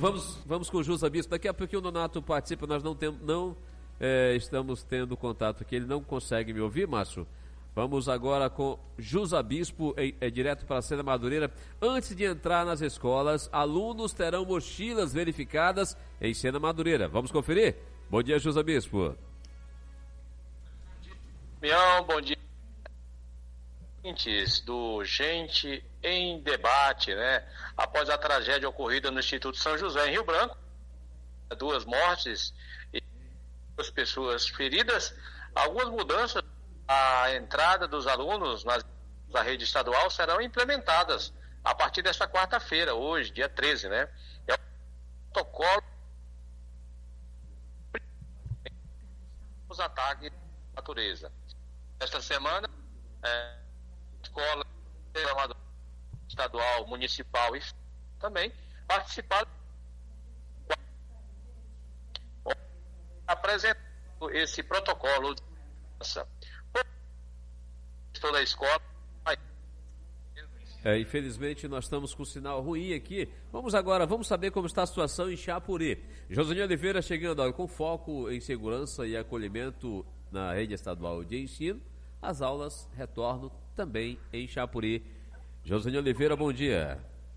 vamos com o Jusa Bispo. Daqui a pouco o Nonato participa, nós estamos tendo contato aqui, ele não consegue me ouvir, Márcio. Vamos agora com Jusa Bispo, direto para a Sena Madureira. Antes de entrar nas escolas, alunos terão mochilas verificadas em Sena Madureira. Vamos conferir? Bom dia, Jusa Bispo. Bom dia. Do Gente em Debate, né? Após a tragédia ocorrida no Instituto São José, em Rio Branco, 2 mortes e 2 pessoas feridas, algumas mudanças à entrada dos alunos na rede estadual serão implementadas a partir desta quarta-feira, hoje, dia 13, né? É o protocolo os ataques à natureza. Esta semana, escola estadual, municipal e também participaram apresentando esse protocolo de toda a escola. Infelizmente nós estamos com um sinal ruim aqui. Vamos saber como está a situação em Chapuri. Josinha Oliveira chegando com foco em segurança e acolhimento na rede estadual de ensino. As aulas retornam também em Chapuri. Josinha Oliveira, bom dia.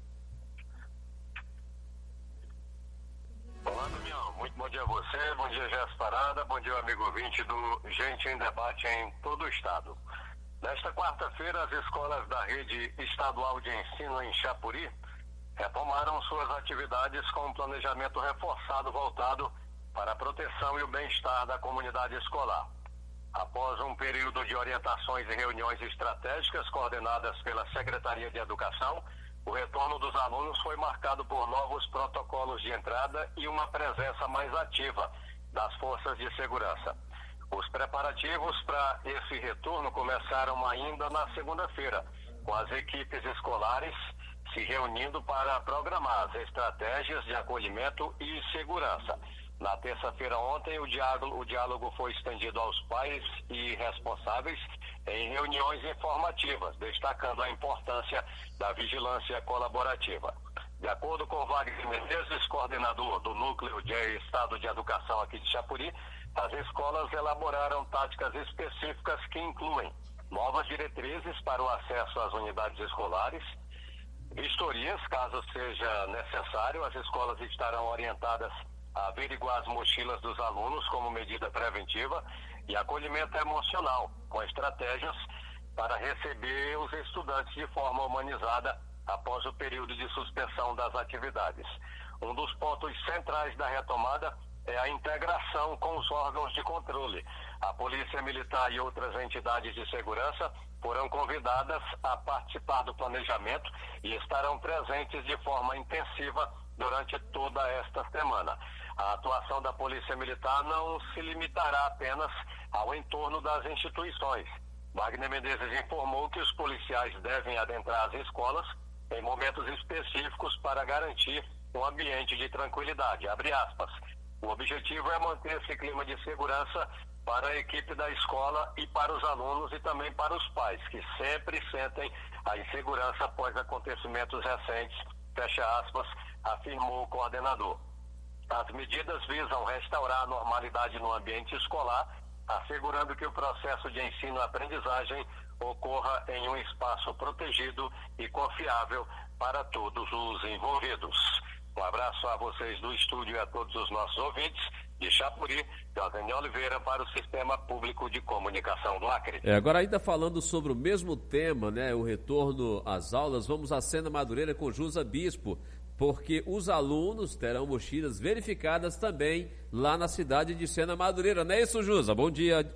Olá, Damião. Muito bom dia a você, bom dia, Jéssica Parada, bom dia, amigo ouvinte do Gente em Debate em todo o estado. Nesta quarta-feira, as escolas da rede estadual de ensino em Chapuri retomaram suas atividades com um planejamento reforçado voltado para a proteção e o bem-estar da comunidade escolar. Após um período de orientações e reuniões estratégicas coordenadas pela Secretaria de Educação, o retorno dos alunos foi marcado por novos protocolos de entrada e uma presença mais ativa das forças de segurança. Os preparativos para esse retorno começaram ainda na segunda-feira, com as equipes escolares se reunindo para programar as estratégias de acolhimento e segurança. Na terça-feira ontem, o diálogo foi estendido aos pais e responsáveis em reuniões informativas, destacando a importância da vigilância colaborativa. De acordo com Wagner Menezes, coordenador do Núcleo de Estado de Educação aqui de Chapuri, as escolas elaboraram táticas específicas que incluem novas diretrizes para o acesso às unidades escolares, vistorias, caso seja necessário. As escolas estarão orientadas a averiguar as mochilas dos alunos como medida preventiva e acolhimento emocional, com estratégias para receber os estudantes de forma humanizada após o período de suspensão das atividades. Um dos pontos centrais da retomada é a integração com os órgãos de controle. A Polícia Militar e outras entidades de segurança foram convidadas a participar do planejamento e estarão presentes de forma intensiva durante toda esta semana. A atuação da Polícia Militar não se limitará apenas ao entorno das instituições. Wagner Menezes informou que os policiais devem adentrar as escolas em momentos específicos para garantir um ambiente de tranquilidade. Abre aspas. O objetivo é manter esse clima de segurança para a equipe da escola e para os alunos e também para os pais, que sempre sentem a insegurança após acontecimentos recentes, fecha aspas, afirmou o coordenador. As medidas visam restaurar a normalidade no ambiente escolar, assegurando que o processo de ensino-aprendizagem ocorra em um espaço protegido e confiável para todos os envolvidos. Um abraço a vocês do estúdio e a todos os nossos ouvintes de Chapuri, Josinha Oliveira para o Sistema Público de Comunicação do Acre. Agora ainda falando sobre o mesmo tema, né, o retorno às aulas, vamos à Sena Madureira com Jusa Bispo, porque os alunos terão mochilas verificadas também lá na cidade de Sena Madureira, não é isso, Jusa? Bom dia.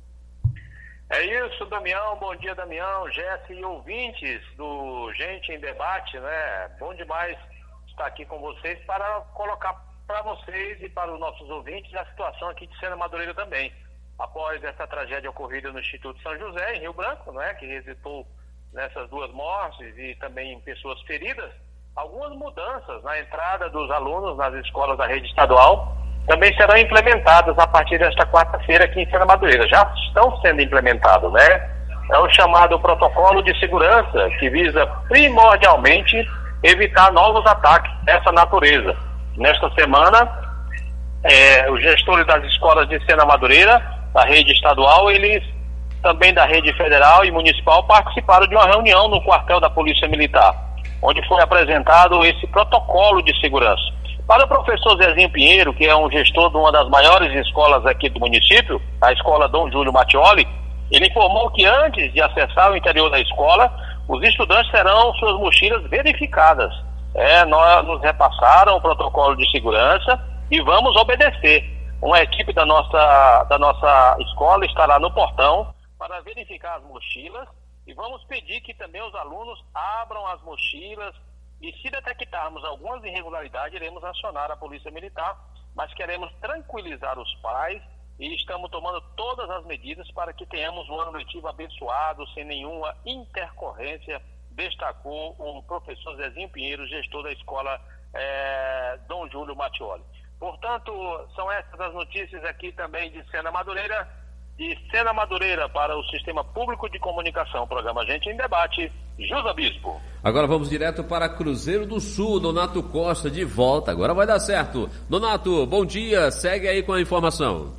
É isso, Damião, bom dia, Damião, Jéssica e ouvintes do Gente em Debate, né? Bom demais estar aqui com vocês para colocar para vocês e para os nossos ouvintes a situação aqui de Sena Madureira também. Após essa tragédia ocorrida no Instituto São José, em Rio Branco, né, que resultou nessas 2 mortes e também em pessoas feridas, algumas mudanças na entrada dos alunos nas escolas da rede estadual também serão implementadas a partir desta quarta-feira aqui em Sena Madureira. Já estão sendo implementados, né? É o chamado protocolo de segurança, que visa primordialmente evitar novos ataques dessa natureza. Nesta semana, os gestores das escolas de Sena Madureira, da rede estadual, eles também da rede federal e municipal, participaram de uma reunião no quartel da Polícia Militar, onde foi apresentado esse protocolo de segurança. Para o professor Zezinho Pinheiro, que é um gestor de uma das maiores escolas aqui do município, a escola Dom Júlio Mattioli, ele informou que antes de acessar o interior da escola, os estudantes terão suas mochilas verificadas. Nós nos repassaram o protocolo de segurança e vamos obedecer. Uma equipe da nossa escola estará no portão para verificar as mochilas e vamos pedir que também os alunos abram as mochilas e, se detectarmos algumas irregularidades, iremos acionar a Polícia Militar, mas queremos tranquilizar os pais e estamos tomando todas as medidas para que tenhamos um ano letivo abençoado, sem nenhuma intercorrência, destacou o professor Zezinho Pinheiro, gestor da escola Dom Júlio Mattioli. Portanto, são essas as notícias aqui também de Sena Madureira. De Sena Madureira para o Sistema Público de Comunicação, programa Gente em Debate, Jusa Bispo. Agora vamos direto para Cruzeiro do Sul, Nonato Costa de volta, agora vai dar certo. Nonato, bom dia, segue aí com a informação.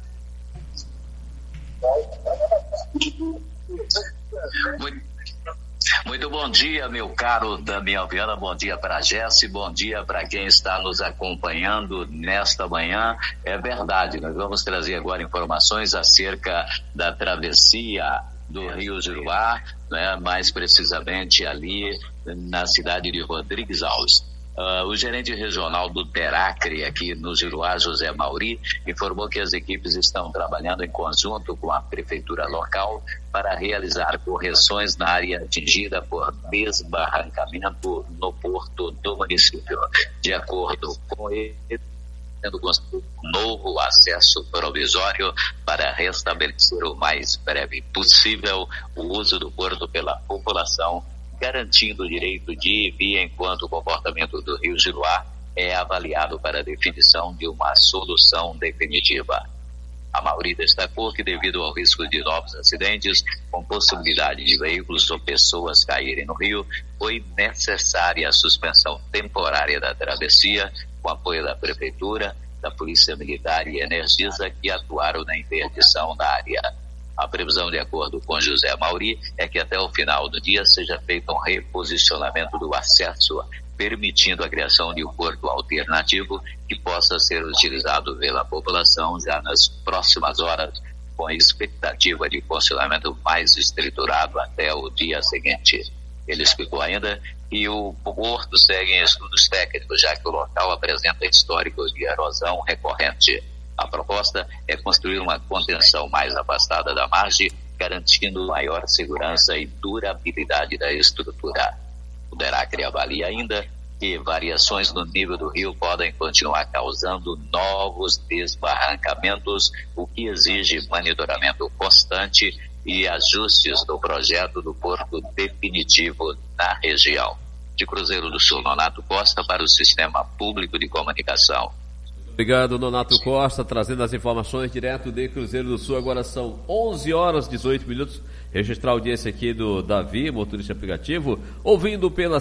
Muito bom dia, meu caro Damião Viana, bom dia para a Jesse, bom dia para quem está nos acompanhando nesta manhã. É verdade, nós vamos trazer agora informações acerca da travessia do Rio Juruá, né, mais precisamente ali na cidade de Rodrigues Alves. O gerente regional do Teracre aqui no Juruá, José Mauri, informou que as equipes estão trabalhando em conjunto com a prefeitura local para realizar correções na área atingida por desbarrancamento no porto do município. De acordo com ele, sendo construído um novo acesso provisório para restabelecer o mais breve possível o uso do porto pela população, garantindo o direito de ir e vir enquanto o comportamento do Rio Juruá é avaliado para a definição de uma solução definitiva. A Mauri destacou que, devido ao risco de novos acidentes, com possibilidade de veículos ou pessoas caírem no rio, foi necessária a suspensão temporária da travessia, com apoio da Prefeitura, da Polícia Militar e Energisa, que atuaram na interdição da área. A previsão, de acordo com José Mauri, é que até o final do dia seja feito um reposicionamento do acesso, permitindo a criação de um porto alternativo que possa ser utilizado pela população já nas próximas horas, com a expectativa de funcionamento mais estruturado até o dia seguinte. Ele explicou ainda que o porto segue em estudos técnicos, já que o local apresenta históricos de erosão recorrente. A proposta é construir uma contenção mais afastada da margem, garantindo maior segurança e durabilidade da estrutura. O Teracre avalia ainda que variações no nível do rio podem continuar causando novos desbarrancamentos, o que exige monitoramento constante e ajustes do projeto do porto definitivo na região. De Cruzeiro do Sul, Nonato Costa para o Sistema Público de Comunicação. Obrigado, Nonato Costa, trazendo as informações direto de Cruzeiro do Sul. Agora são 11 horas e 18 minutos. Registrar a audiência aqui do Davi, motorista aplicativo, ouvindo pela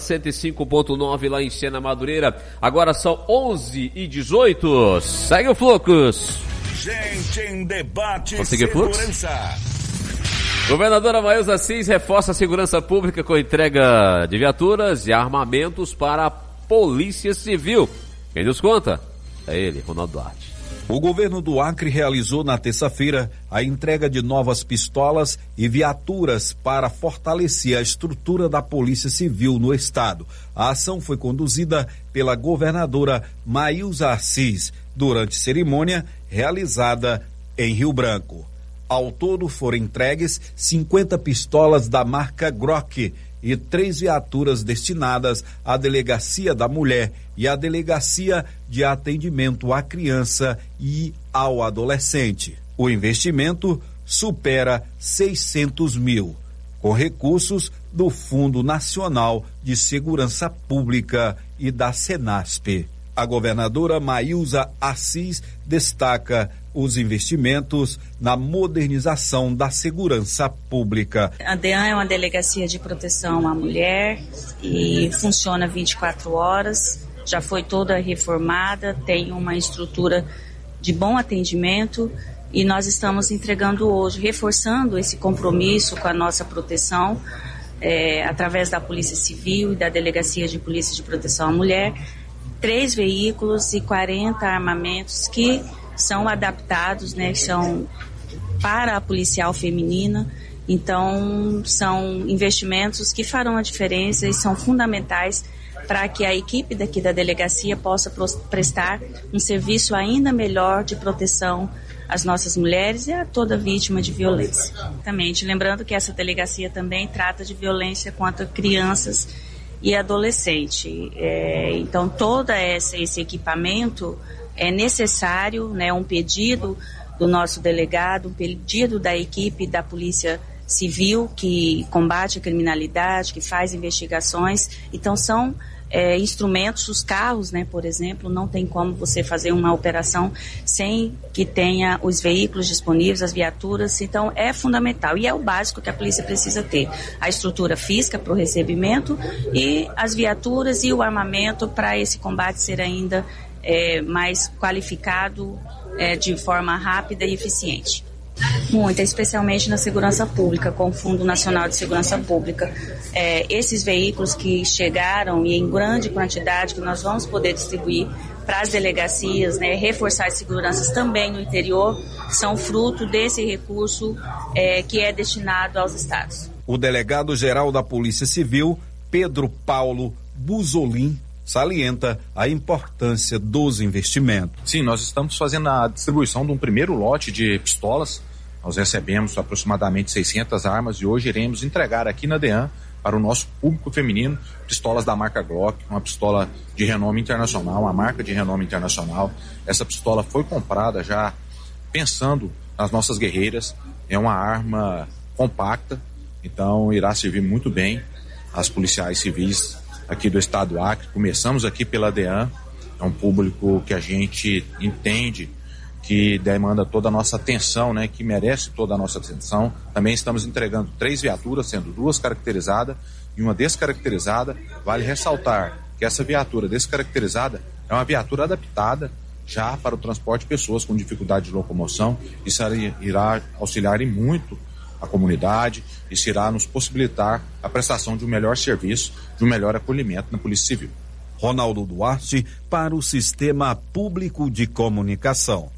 105.9 lá em Sena Madureira. Agora são 11 e 18. Segue o Fluxo. Gente em Debate. Conseguiu Fluxo? Governadora Maísa Assis reforça a segurança pública com entrega de viaturas e armamentos para a Polícia Civil. Quem nos conta? É ele, Ronaldo Duarte. O governo do Acre realizou na terça-feira a entrega de novas pistolas e viaturas para fortalecer a estrutura da Polícia Civil no estado. A ação foi conduzida pela governadora Maísa Assis durante cerimônia realizada em Rio Branco. Ao todo foram entregues 50 pistolas da marca Glock e 3 viaturas destinadas à Delegacia da Mulher e à Delegacia de Atendimento à Criança e ao Adolescente. O investimento supera 600 mil, com recursos do Fundo Nacional de Segurança Pública e da Senasp. A governadora Maísa Assis destaca os investimentos na modernização da segurança pública. A DEAN é uma delegacia de proteção à mulher e funciona 24 horas. já foi toda reformada, tem uma estrutura de bom atendimento e nós estamos entregando hoje, reforçando esse compromisso com a nossa proteção, através da Polícia Civil e da Delegacia de Polícia de Proteção à Mulher, 3 veículos e 40 armamentos que são adaptados, né, são para a policial feminina. Então, são investimentos que farão a diferença e são fundamentais para que a equipe daqui da delegacia possa prestar um serviço ainda melhor de proteção às nossas mulheres e a toda vítima de violência. Exatamente. Lembrando que essa delegacia também trata de violência contra crianças e adolescentes. Então, todo esse equipamento é necessário, né, um pedido do nosso delegado, um pedido da equipe da Polícia Civil que combate a criminalidade, que faz investigações. Então são instrumentos, os carros, né, por exemplo, não tem como você fazer uma operação sem que tenha os veículos disponíveis, as viaturas. Então é fundamental e é o básico que a polícia precisa ter: a estrutura física para o recebimento e as viaturas e o armamento para esse combate ser ainda mais qualificado, de forma rápida e eficiente. Muita, especialmente na segurança pública, com o Fundo Nacional de Segurança Pública. Esses veículos que chegaram e em grande quantidade que nós vamos poder distribuir para as delegacias, né, reforçar as seguranças também no interior, são fruto desse recurso que é destinado aos estados. O delegado-geral da Polícia Civil, Pedro Paulo Buzolin, salienta a importância dos investimentos. Sim, nós estamos fazendo a distribuição de um primeiro lote de pistolas. Nós recebemos aproximadamente 600 armas e hoje iremos entregar aqui na DEAN para o nosso público feminino pistolas da marca Glock, uma pistola de renome internacional, uma marca de renome internacional. Essa pistola foi comprada já pensando nas nossas guerreiras, é uma arma compacta, então irá servir muito bem às policiais civis aqui do estado do Acre. Começamos aqui pela DEAN, é um público que a gente entende que demanda toda a nossa atenção, né, que merece toda a nossa atenção. Também estamos entregando 3 viaturas, sendo 2 caracterizadas e uma descaracterizada. Vale ressaltar que essa viatura descaracterizada é uma viatura adaptada já para o transporte de pessoas com dificuldade de locomoção. Isso irá auxiliar em muito a comunidade, isso irá nos possibilitar a prestação de um melhor serviço, de um melhor acolhimento na Polícia Civil. Ronaldo Duarte para o Sistema Público de Comunicação.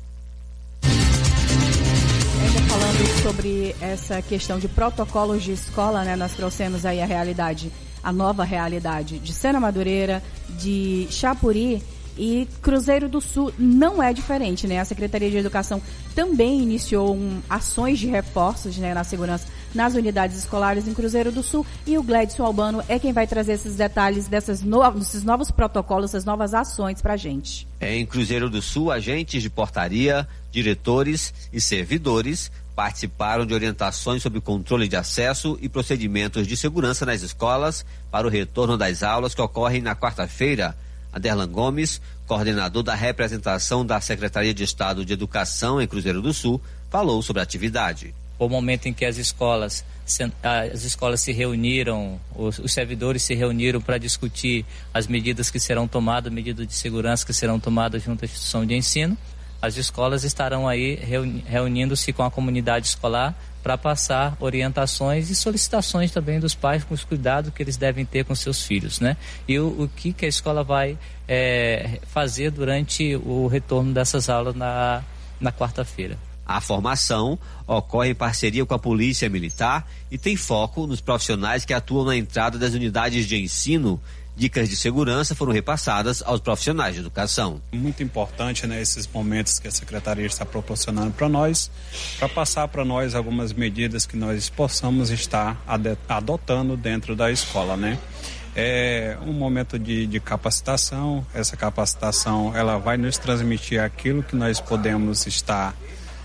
Ainda falando sobre essa questão de protocolos de escola, né, nós trouxemos aí a nova realidade de Sena Madureira, de Chapuri e Cruzeiro do Sul não é diferente, né? A Secretaria de Educação também iniciou ações de reforços, né, na segurança nas unidades escolares em Cruzeiro do Sul, e o Gledson Albano é quem vai trazer esses detalhes desses novos protocolos, essas novas ações pra gente. Em Cruzeiro do Sul, agentes de portaria, diretores e servidores participaram de orientações sobre controle de acesso e procedimentos de segurança nas escolas para o retorno das aulas que ocorrem na quarta-feira. Aderlan Gomes, coordenador da representação da Secretaria de Estado de Educação em Cruzeiro do Sul, falou sobre a atividade. O momento em que as escolas se reuniram, os servidores se reuniram para discutir as medidas que serão tomadas, medidas de segurança que serão tomadas junto à instituição de ensino, as escolas estarão aí reunindo-se com a comunidade escolar para passar orientações e solicitações também dos pais com os cuidados que eles devem ter com seus filhos, né? E o que a escola vai fazer durante o retorno dessas aulas na quarta-feira. A formação ocorre em parceria com a Polícia Militar e tem foco nos profissionais que atuam na entrada das unidades de ensino. Dicas de segurança foram repassadas aos profissionais de educação. Muito importante, né, esses momentos que a Secretaria está proporcionando para nós, para passar para nós algumas medidas que nós possamos estar adotando dentro da escola, né? É um momento de capacitação. Essa capacitação ela vai nos transmitir aquilo que nós podemos estar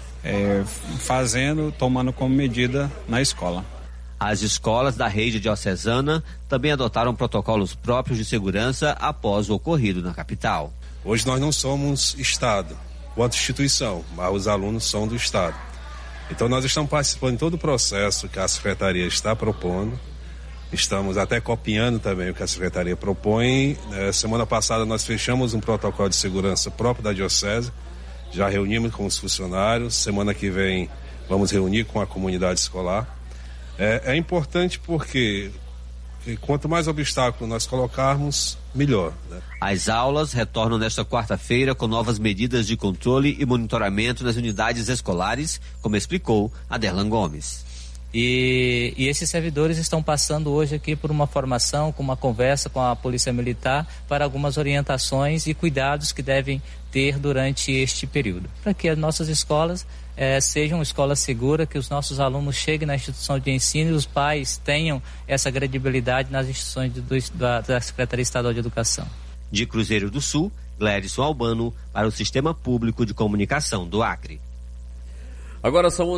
fazendo, tomando como medida na escola. As escolas da rede diocesana também adotaram protocolos próprios de segurança após o ocorrido na capital. Hoje nós não somos Estado, quanto instituição, mas os alunos são do Estado. Então nós estamos participando de todo o processo que a Secretaria está propondo Estamos até copiando também o que a Secretaria propõe. Semana passada nós fechamos um protocolo de segurança próprio da Diocese, já reunimos com os funcionários, semana que vem vamos reunir com a comunidade escolar. É importante porque quanto mais obstáculos nós colocarmos, melhor, né? As aulas retornam nesta quarta-feira com novas medidas de controle e monitoramento nas unidades escolares, como explicou Aderlan Gomes. E esses servidores estão passando hoje aqui por uma formação, com uma conversa com a Polícia Militar para algumas orientações e cuidados que devem ter durante este período, para que as nossas escolas sejam escolas seguras, que os nossos alunos cheguem na instituição de ensino e os pais tenham essa credibilidade nas instituições da Secretaria Estadual de Educação. De Cruzeiro do Sul, Glérisson Albano para o Sistema Público de Comunicação do Acre. Agora são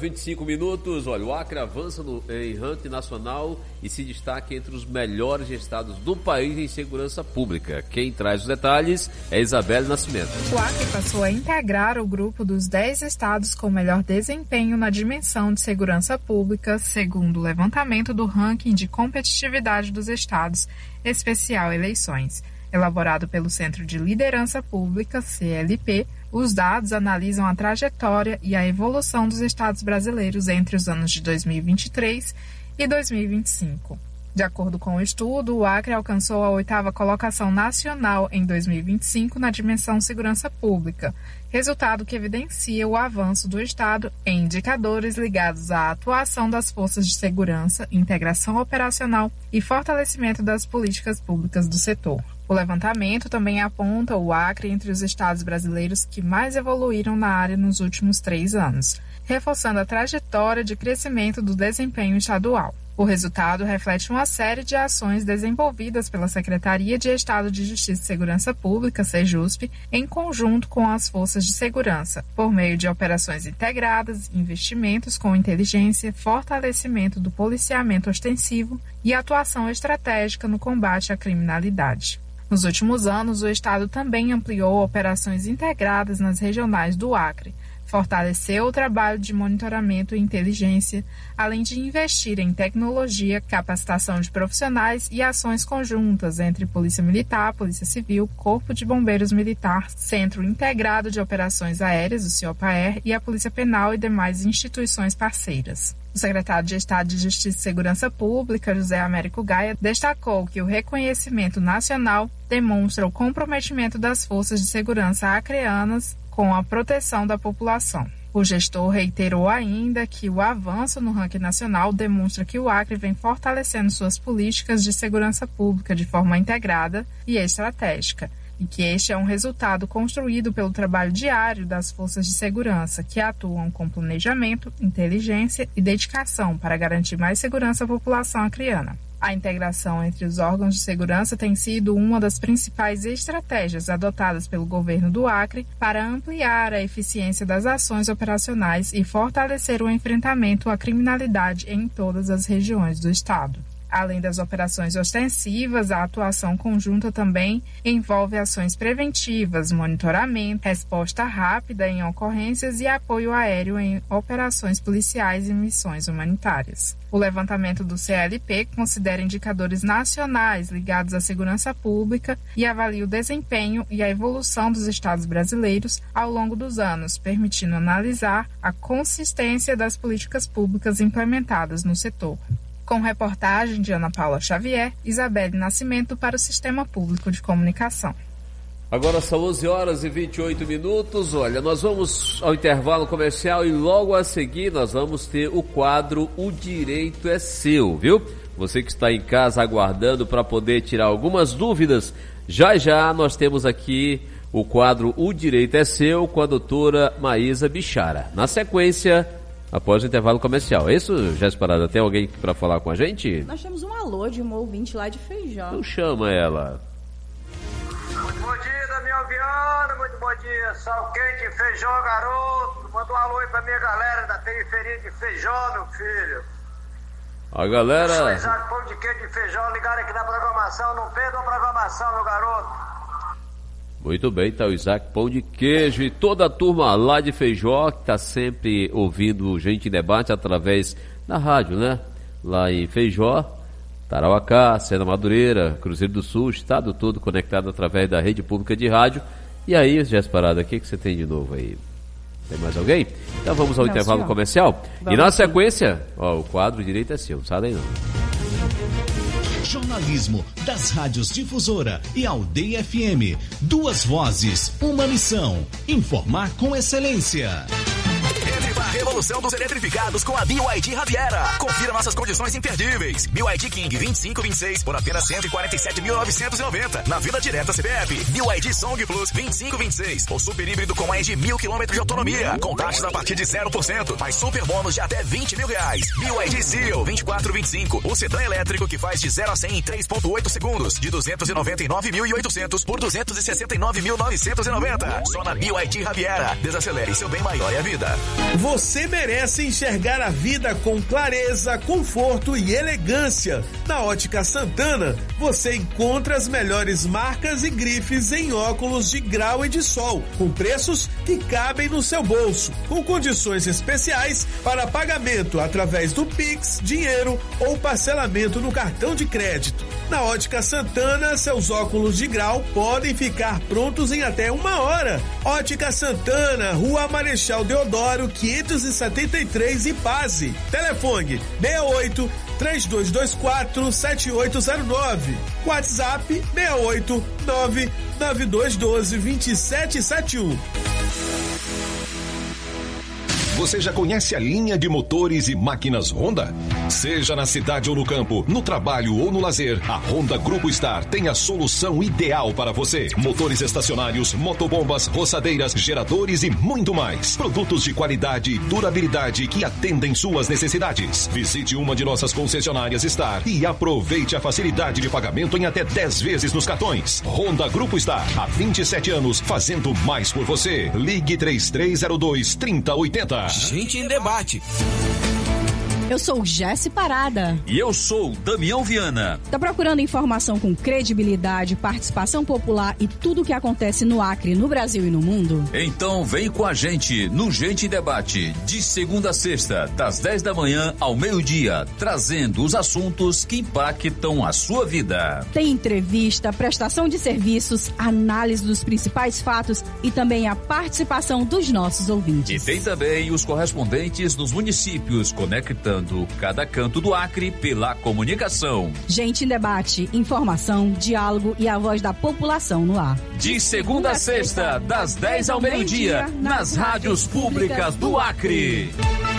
11h25. Olha, o Acre avança em ranking nacional e se destaca entre os melhores estados do país em segurança pública. Quem traz os detalhes é Isabelle Nascimento. O Acre passou a integrar o grupo dos 10 estados com melhor desempenho na dimensão de segurança pública, segundo o levantamento do ranking de competitividade dos estados, especial eleições. Elaborado pelo Centro de Liderança Pública, CLP, os dados analisam a trajetória e a evolução dos estados brasileiros entre os anos de 2023 e 2025. De acordo com o estudo, o Acre alcançou a 8ª colocação nacional em 2025 na dimensão segurança pública, resultado que evidencia o avanço do estado em indicadores ligados à atuação das forças de segurança, integração operacional e fortalecimento das políticas públicas do setor. O levantamento também aponta o Acre entre os estados brasileiros que mais evoluíram na área nos últimos 3 anos, reforçando a trajetória de crescimento do desempenho estadual. O resultado reflete uma série de ações desenvolvidas pela Secretaria de Estado de Justiça e Segurança Pública, SEJUSP, em conjunto com as forças de segurança, por meio de operações integradas, investimentos com inteligência, fortalecimento do policiamento ostensivo e atuação estratégica no combate à criminalidade. Nos últimos anos, o Estado também ampliou operações integradas nas regionais do Acre, fortaleceu o trabalho de monitoramento e inteligência, além de investir em tecnologia, capacitação de profissionais e ações conjuntas entre Polícia Militar, Polícia Civil, Corpo de Bombeiros Militar, Centro Integrado de Operações Aéreas, o CIOPAER, e a Polícia Penal e demais instituições parceiras. O secretário de Estado de Justiça e Segurança Pública, José Américo Gaia, destacou que o reconhecimento nacional demonstra o comprometimento das forças de segurança acreanas com a proteção da população. O gestor reiterou ainda que o avanço no ranking nacional demonstra que o Acre vem fortalecendo suas políticas de segurança pública de forma integrada e estratégica, e que este é um resultado construído pelo trabalho diário das forças de segurança, que atuam com planejamento, inteligência e dedicação para garantir mais segurança à população acreana. A integração entre os órgãos de segurança tem sido uma das principais estratégias adotadas pelo governo do Acre para ampliar a eficiência das ações operacionais e fortalecer o enfrentamento à criminalidade em todas as regiões do estado. Além das operações ostensivas, a atuação conjunta também envolve ações preventivas, monitoramento, resposta rápida em ocorrências e apoio aéreo em operações policiais e missões humanitárias. O levantamento do CLP considera indicadores nacionais ligados à segurança pública e avalia o desempenho e a evolução dos estados brasileiros ao longo dos anos, permitindo analisar a consistência das políticas públicas implementadas no setor. Com reportagem de Ana Paula Xavier, Isabelle Nascimento para o Sistema Público de Comunicação. Agora são 11h28. Olha, nós vamos ao intervalo comercial e logo a seguir nós vamos ter o quadro O Direito é Seu, viu? Você que está em casa aguardando para poder tirar algumas dúvidas, já nós temos aqui o quadro O Direito é Seu com a doutora Maísa Bichara. Na sequência, após o intervalo comercial. É isso, Jéssica Parada? Tem alguém para falar com a gente? Nós temos um alô de uma ouvinte lá de Feijó. Então chama ela. Muito bom dia, Damião Viana. Muito bom dia. Sal quente, Feijó, garoto. Manda um alô aí pra minha galera da periferia de Feijó, meu filho. A galera... Eu sou Isaac Pão de Queijo de Feijó, ligado aqui na programação. Não perda a programação, meu garoto. Muito bem, tá o Isaac Pão de Queijo e toda a turma lá de Feijó que tá sempre ouvindo Gente em Debate através da rádio, né? Lá em Feijó. Tarauacá, Sena Madureira, Cruzeiro do Sul, estado todo conectado através da rede pública de rádio. E aí, Jéssica Parada, o que você tem de novo aí? Tem mais alguém? Então vamos ao intervalo comercial. E na sequência, o quadro direito é seu, não sai daí não. Jornalismo das rádios Difusora e Aldeia FM. 2 vozes, uma missão. Informar com excelência. A revolução dos eletrificados com a BYD Riviera. Confira nossas condições imperdíveis. BYD King 2526 por apenas 147.990 na Vila Direta CPF. BYD Song Plus 2526 o super híbrido com mais de 1.000 km de autonomia, com taxas a partir de 0%, mais super bônus de até R$20 mil. BYD Seal 2425 o sedã elétrico que faz de 0 a 100 em 3.8 segundos, de 299.800 por 269.990. Só na BYD Riviera. Desacelere, seu bem maior é a vida. Você merece enxergar a vida com clareza, conforto e elegância. Na Ótica Santana, você encontra as melhores marcas e grifes em óculos de grau e de sol, com preços que cabem no seu bolso, com condições especiais para pagamento através do Pix, dinheiro ou parcelamento no cartão de crédito. Na Ótica Santana, seus óculos de grau podem ficar prontos em até 1 hora. Ótica Santana, Rua Marechal Deodoro, 573 Ipase. Telefone 68 3224 7809. WhatsApp 68 99212 2771. Você já conhece a linha de motores e máquinas Honda? Seja na cidade ou no campo, no trabalho ou no lazer, a Honda Grupo Star tem a solução ideal para você. Motores estacionários, motobombas, roçadeiras, geradores e muito mais. Produtos de qualidade e durabilidade que atendem suas necessidades. Visite uma de nossas concessionárias Star e aproveite a facilidade de pagamento em até 10 vezes nos cartões. Honda Grupo Star, há 27 anos, fazendo mais por você. Ligue 3302-3080. Gente em Debate. Eu sou Jéssica Parada. E eu sou Damião Viana. Tá procurando informação com credibilidade, participação popular e tudo o que acontece no Acre, no Brasil e no mundo? Então vem com a gente no Gente em Debate, de segunda a sexta, das 10 da manhã ao meio-dia, trazendo os assuntos que impactam a sua vida. Tem entrevista, prestação de serviços, análise dos principais fatos e também a participação dos nossos ouvintes. E tem também os correspondentes nos municípios, conectando cada canto do Acre pela comunicação. Gente em Debate, informação, diálogo e a voz da população no ar. De segunda a sexta, das 10 ao meio-dia, nas rádios públicas do Acre.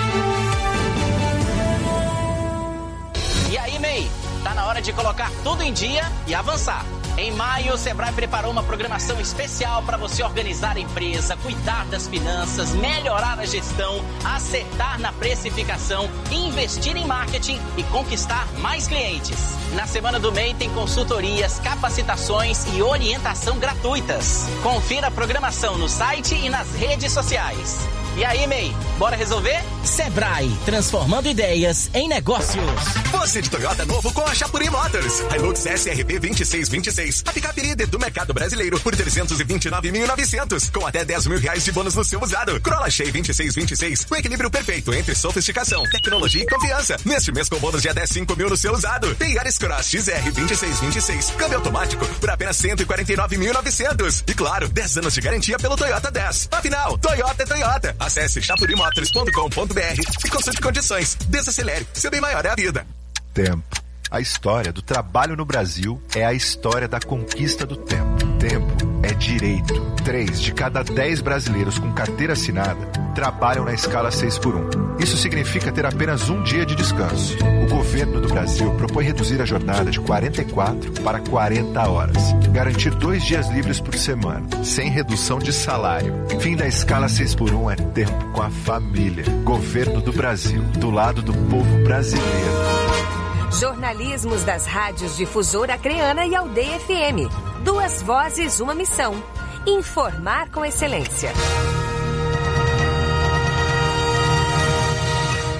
E aí, MEI? Tá na hora de colocar tudo em dia e avançar. Em maio, o Sebrae preparou uma programação especial para você organizar a empresa, cuidar das finanças, melhorar a gestão, acertar na precificação, investir em marketing e conquistar mais clientes. Na Semana do MEI tem consultorias, capacitações e orientação gratuitas. Confira a programação no site e nas redes sociais. E aí, MEI, bora resolver? Sebrae, transformando ideias em negócios. Você de Toyota novo com a Chapuri Motors. Hilux SRB 2626. A picape líder do mercado brasileiro por 329.900. Com até 10 mil reais de bônus no seu usado. Corolla Shea 2626. O equilíbrio perfeito entre sofisticação, tecnologia e confiança. Neste mês com bônus de até 5 mil no seu usado. Tem Yaris Cross XR 2626. Câmbio automático por apenas 149.900. E claro, 10 anos de garantia pelo Toyota 10. Afinal, Toyota é Toyota. Acesse chapurimotors.com.br e consulte condições. Desacelere, seu bem maior é a vida. Tempo. A história do trabalho no Brasil é a história da conquista do tempo. Tempo é direito. 3 de cada 10 brasileiros com carteira assinada trabalham na escala 6x1. Isso significa ter apenas um dia de descanso. O governo do Brasil propõe reduzir a jornada de 44 para 40 horas. Garantir 2 dias livres por semana, sem redução de salário. Fim da escala 6x1 é tempo com a família. Governo do Brasil, do lado do povo brasileiro. Jornalismos das rádios Difusora Acreana e Aldeia FM. 2 vozes, uma missão. Informar com excelência.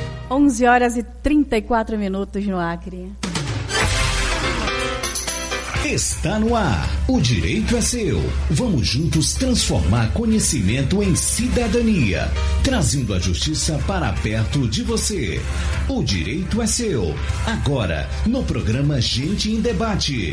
11 horas e 34 minutos no Acre. Está no ar. O direito é seu. Vamos juntos transformar conhecimento em cidadania, trazendo a justiça para perto de você. O direito é seu. Agora, no programa Gente em Debate.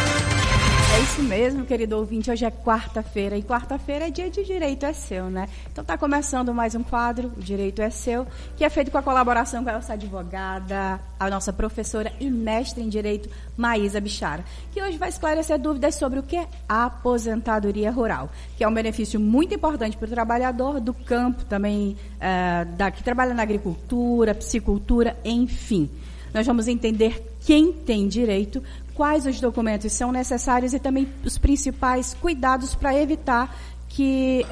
É isso mesmo, querido ouvinte. Hoje é quarta-feira e quarta-feira é dia de Direito é Seu, né? Então tá começando mais um quadro, O Direito é Seu, que é feito com a colaboração com a nossa advogada, a nossa professora e mestre em Direito, Maísa Bichara, que hoje vai esclarecer dúvidas sobre o que é a aposentadoria rural, que é um benefício muito importante para o trabalhador do campo, também que trabalha na agricultura, piscicultura, enfim. Nós vamos entender quem tem direito, quais os documentos são necessários e também os principais cuidados para evitar que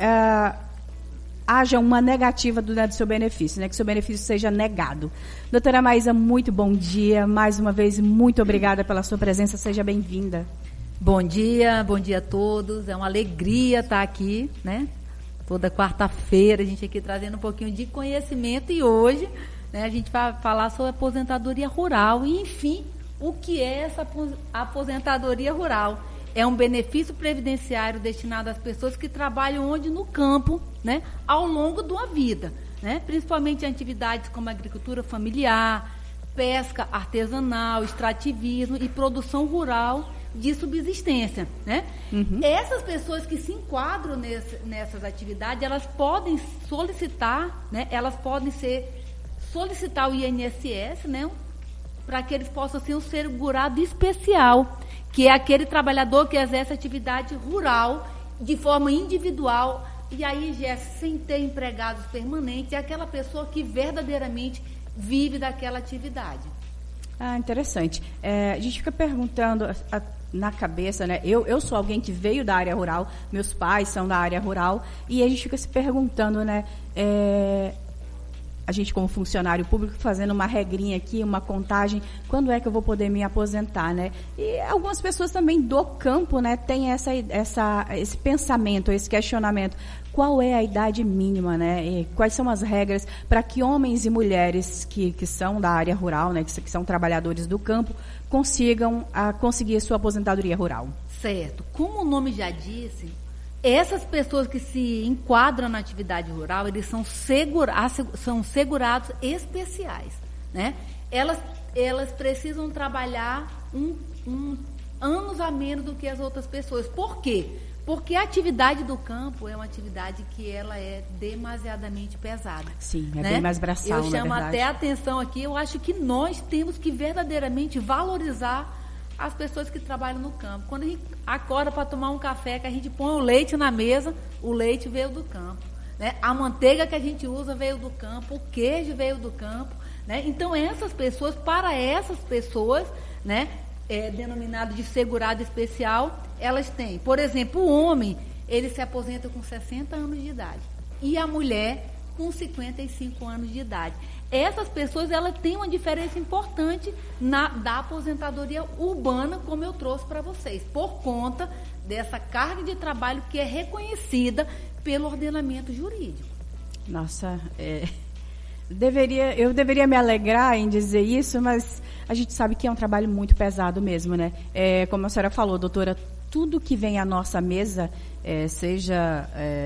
haja uma negativa do seu benefício, né? Que seu benefício seja negado. Doutora Maísa, muito bom dia. Mais uma vez, muito obrigada pela sua presença. Seja bem-vinda. Bom dia a todos. É uma alegria estar aqui, né? Toda quarta-feira a gente aqui trazendo um pouquinho de conhecimento e hoje, né, a gente vai falar sobre aposentadoria rural e, enfim, o que é essa aposentadoria rural? É um benefício previdenciário destinado às pessoas que trabalham onde? No campo, né? Ao longo de uma vida, né? Principalmente em atividades como agricultura familiar, pesca artesanal, extrativismo e produção rural de subsistência, né? Uhum. Essas pessoas que se enquadram nessas atividades, elas podem solicitar, né? Elas podem solicitar o INSS, né? Para que eles possam ser um segurado especial, que é aquele trabalhador que exerce atividade rural de forma individual, e aí, Jéssica, sem ter empregados permanentes, é aquela pessoa que verdadeiramente vive daquela atividade. Ah, interessante. A gente fica perguntando na cabeça, né? Eu sou alguém que veio da área rural, meus pais são da área rural, e a gente fica se perguntando, né? A gente, como funcionário público, fazendo uma regrinha aqui, uma contagem, quando é que eu vou poder me aposentar, né? E algumas pessoas também do campo, né, têm esse pensamento, esse questionamento. Qual é a idade mínima, né? E quais são as regras para que homens e mulheres que são da área rural, né, que são trabalhadores do campo, consigam conseguir a sua aposentadoria rural? Certo. Como o nome já disse, essas pessoas que se enquadram na atividade rural, eles são segurados especiais, né? Elas precisam trabalhar anos a menos do que as outras pessoas. Por quê? Porque a atividade do campo é uma atividade que ela é demasiadamente pesada. Sim, né? Bem mais braçal, eu chamo até a atenção aqui, eu acho que nós temos que verdadeiramente valorizar as pessoas que trabalham no campo. Quando a gente acorda para tomar um café, que a gente põe o leite na mesa, o leite veio do campo, né? A manteiga que a gente usa veio do campo, o queijo veio do campo, né? Então, para essas pessoas, né, denominado de segurado especial, elas têm, por exemplo, o homem, ele se aposenta com 60 anos de idade e a mulher com 55 anos de idade. Essas pessoas, elas têm uma diferença importante da aposentadoria urbana, como eu trouxe para vocês, por conta dessa carga de trabalho que é reconhecida pelo ordenamento jurídico. Nossa, eu deveria me alegrar em dizer isso, mas a gente sabe que é um trabalho muito pesado mesmo, né? Como a senhora falou, doutora, tudo que vem à nossa mesa, seja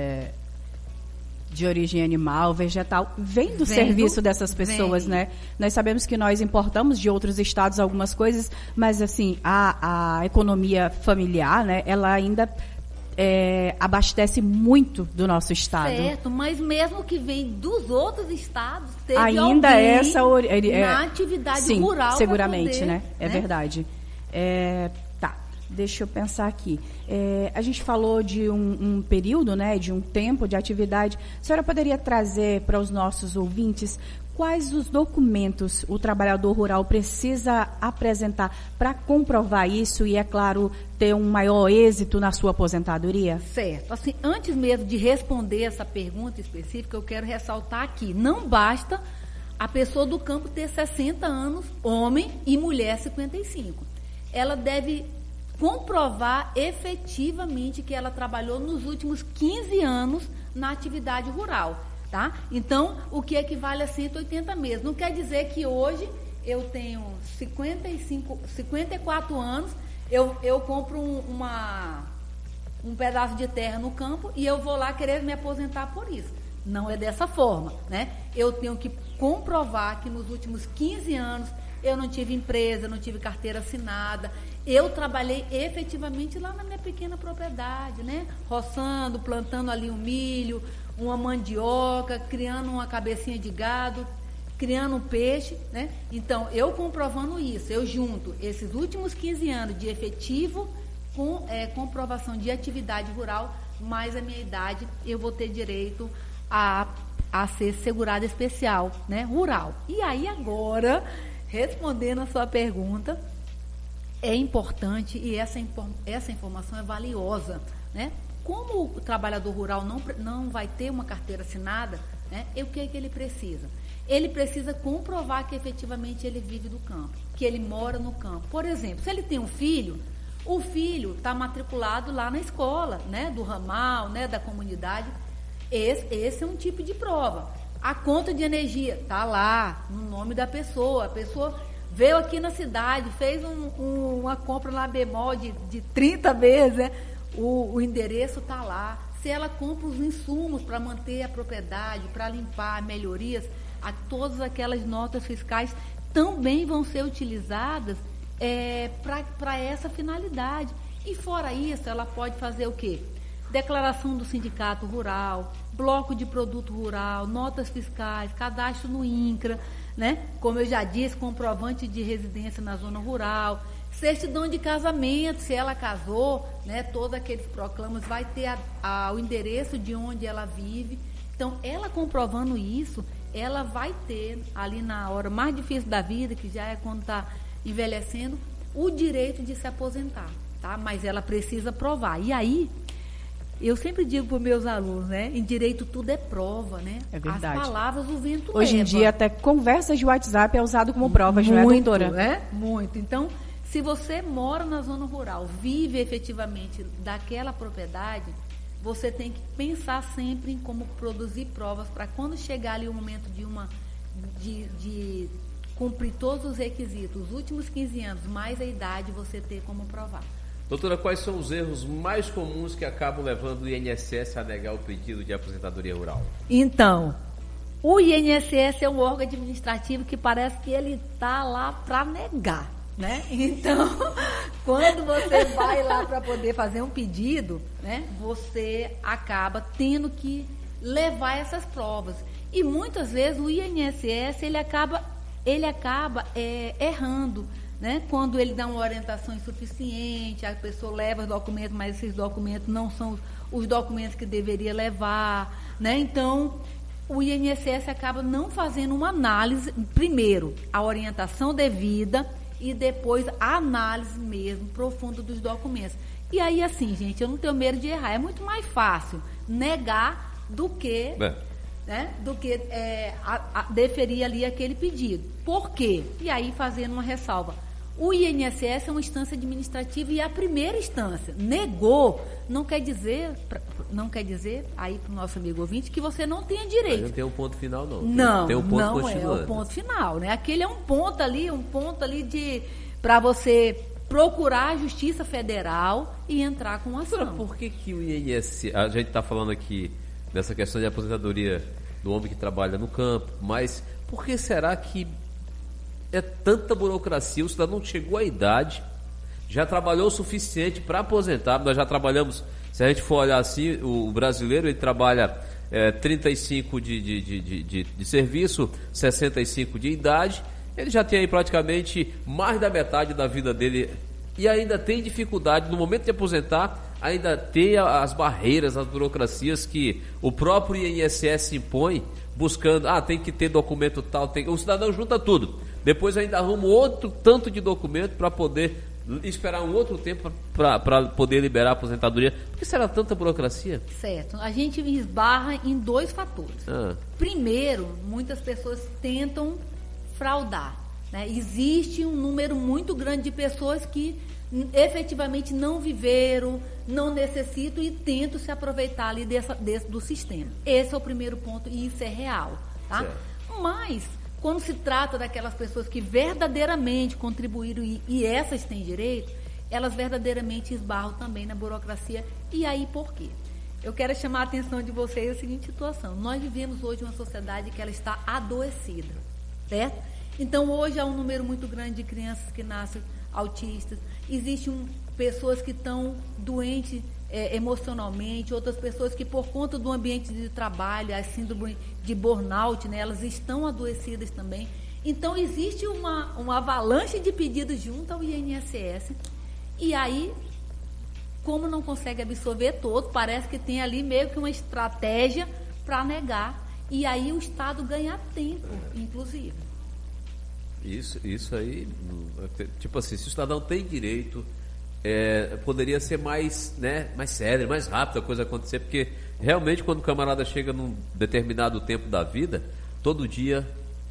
de origem animal, vegetal, vem do serviço dessas pessoas, né? Nós sabemos que nós importamos de outros estados algumas coisas, mas assim, a economia familiar, né, ela ainda abastece muito do nosso estado. Certo, mas mesmo que vem dos outros estados, teve ainda alguém na atividade rural. Seguramente, poder, né? É verdade. Deixa eu pensar aqui. A gente falou de um período, né, de um tempo de atividade. A senhora poderia trazer para os nossos ouvintes quais os documentos o trabalhador rural precisa apresentar para comprovar isso e, é claro, ter um maior êxito na sua aposentadoria? Certo. Assim, antes mesmo de responder essa pergunta específica, eu quero ressaltar aqui, não basta a pessoa do campo ter 60 anos, homem, e mulher 55. Ela deve comprovar efetivamente que ela trabalhou nos últimos 15 anos na atividade rural, tá? Então, o que equivale a 180 meses. Não quer dizer que hoje eu tenho 54 anos, eu compro um pedaço de terra no campo e eu vou lá querer me aposentar por isso. Não é dessa forma, né? Eu tenho que comprovar que nos últimos 15 anos eu não tive empresa, não tive carteira assinada, eu trabalhei efetivamente lá na minha pequena propriedade, né? Roçando, plantando ali um milho, uma mandioca, criando uma cabecinha de gado, criando um peixe, né? Então, eu comprovando isso, eu junto esses últimos 15 anos de efetivo com comprovação de atividade rural, mais a minha idade, eu vou ter direito a ser segurada especial, né? Rural. E aí agora, respondendo a sua pergunta, é importante e essa informação é valiosa, né? Como o trabalhador rural não vai ter uma carteira assinada, né? O que é que ele precisa? Ele precisa comprovar que efetivamente ele vive do campo, que ele mora no campo. Por exemplo, se ele tem um filho, o filho está matriculado lá na escola, né? Do ramal, né? Da comunidade. Esse é um tipo de prova. A conta de energia está lá, no nome da pessoa. A pessoa veio aqui na cidade, fez uma compra na bemol de 30 vezes, né? O endereço está lá. Se ela compra os insumos para manter a propriedade, para limpar, melhorias, todas aquelas notas fiscais também vão ser utilizadas para essa finalidade. E fora isso, ela pode fazer o quê? Declaração do sindicato rural, bloco de produto rural, notas fiscais, cadastro no INCRA, né? Como eu já disse, comprovante de residência na zona rural, certidão de casamento, se ela casou, né? Todos aqueles proclamas, vai ter o endereço de onde ela vive. Então, ela comprovando isso, ela vai ter, ali na hora mais difícil da vida, que já é quando está envelhecendo, o direito de se aposentar, tá? Mas ela precisa provar. E aí, eu sempre digo para os meus alunos, né? Em direito tudo é prova, né? É verdade. As palavras o vento leva. Hoje em dia, até conversas de WhatsApp é usado como prova, não é, doutora? Muito. Então, se você mora na zona rural, vive efetivamente daquela propriedade, você tem que pensar sempre em como produzir provas para quando chegar ali o momento de cumprir todos os requisitos, os últimos 15 anos, mais a idade, você ter como provar. Doutora, quais são os erros mais comuns que acabam levando o INSS a negar o pedido de aposentadoria rural? Então, o INSS é um órgão administrativo que parece que ele está lá para negar, né? Então, quando você vai lá para poder fazer um pedido, né, você acaba tendo que levar essas provas. E muitas vezes o INSS ele acaba errando, né? Quando ele dá uma orientação insuficiente, a pessoa leva os documentos, mas esses documentos não são os documentos que deveria levar, né? Então, o INSS acaba não fazendo uma análise, primeiro, a orientação devida e depois a análise mesmo profunda dos documentos. E aí, assim, gente, eu não tenho medo de errar. É muito mais fácil negar do que... deferir ali aquele pedido. Por quê? E aí, fazendo uma ressalva. O INSS é uma instância administrativa e é a primeira instância. Negou, não quer dizer aí para o nosso amigo ouvinte, que você não tenha direito. Mas não tem um ponto final, não. Não, tem um ponto não continuando. É o ponto final, né? Aquele é um ponto ali para você procurar a Justiça Federal e entrar com ação. Por que o INSS... A gente está falando aqui dessa questão de aposentadoria do homem que trabalha no campo, mas por que será que é tanta burocracia? O cidadão chegou à idade, já trabalhou o suficiente para aposentar. Nós já trabalhamos, se a gente for olhar assim, o brasileiro ele trabalha 35 de serviço, 65 de idade, ele já tem aí praticamente mais da metade da vida dele e ainda tem dificuldade, no momento de aposentar, ainda tem as barreiras, as burocracias que o próprio INSS impõe, buscando, tem que ter documento tal, o cidadão junta tudo, depois ainda arruma outro tanto de documento para poder esperar um outro tempo para poder liberar a aposentadoria. Por que será tanta burocracia? Certo, a gente esbarra em dois fatores. Primeiro, muitas pessoas tentam fraudar, né? Existe um número muito grande de pessoas que efetivamente não viveram, não necessitam e tentam se aproveitar ali do sistema. Esse é o primeiro ponto e isso é real, tá? Certo. Mas, quando se trata daquelas pessoas que verdadeiramente contribuíram e essas têm direito, elas verdadeiramente esbarram também na burocracia. E aí por quê? Eu quero chamar a atenção de vocês a seguinte situação. Nós vivemos hoje uma sociedade que ela está adoecida, certo? Então, hoje há um número muito grande de crianças que nascem autistas. Existem pessoas que estão doentes emocionalmente, outras pessoas que, por conta do ambiente de trabalho, a síndrome de burnout, né, elas estão adoecidas também. Então, existe uma avalanche de pedidos junto ao INSS. E aí, como não consegue absorver todo, parece que tem ali meio que uma estratégia para negar. E aí o Estado ganha tempo, inclusive. Isso aí, tipo assim, se o cidadão tem direito, poderia ser mais sério, mais rápido a coisa acontecer, porque realmente quando o camarada chega num determinado tempo da vida, todo dia,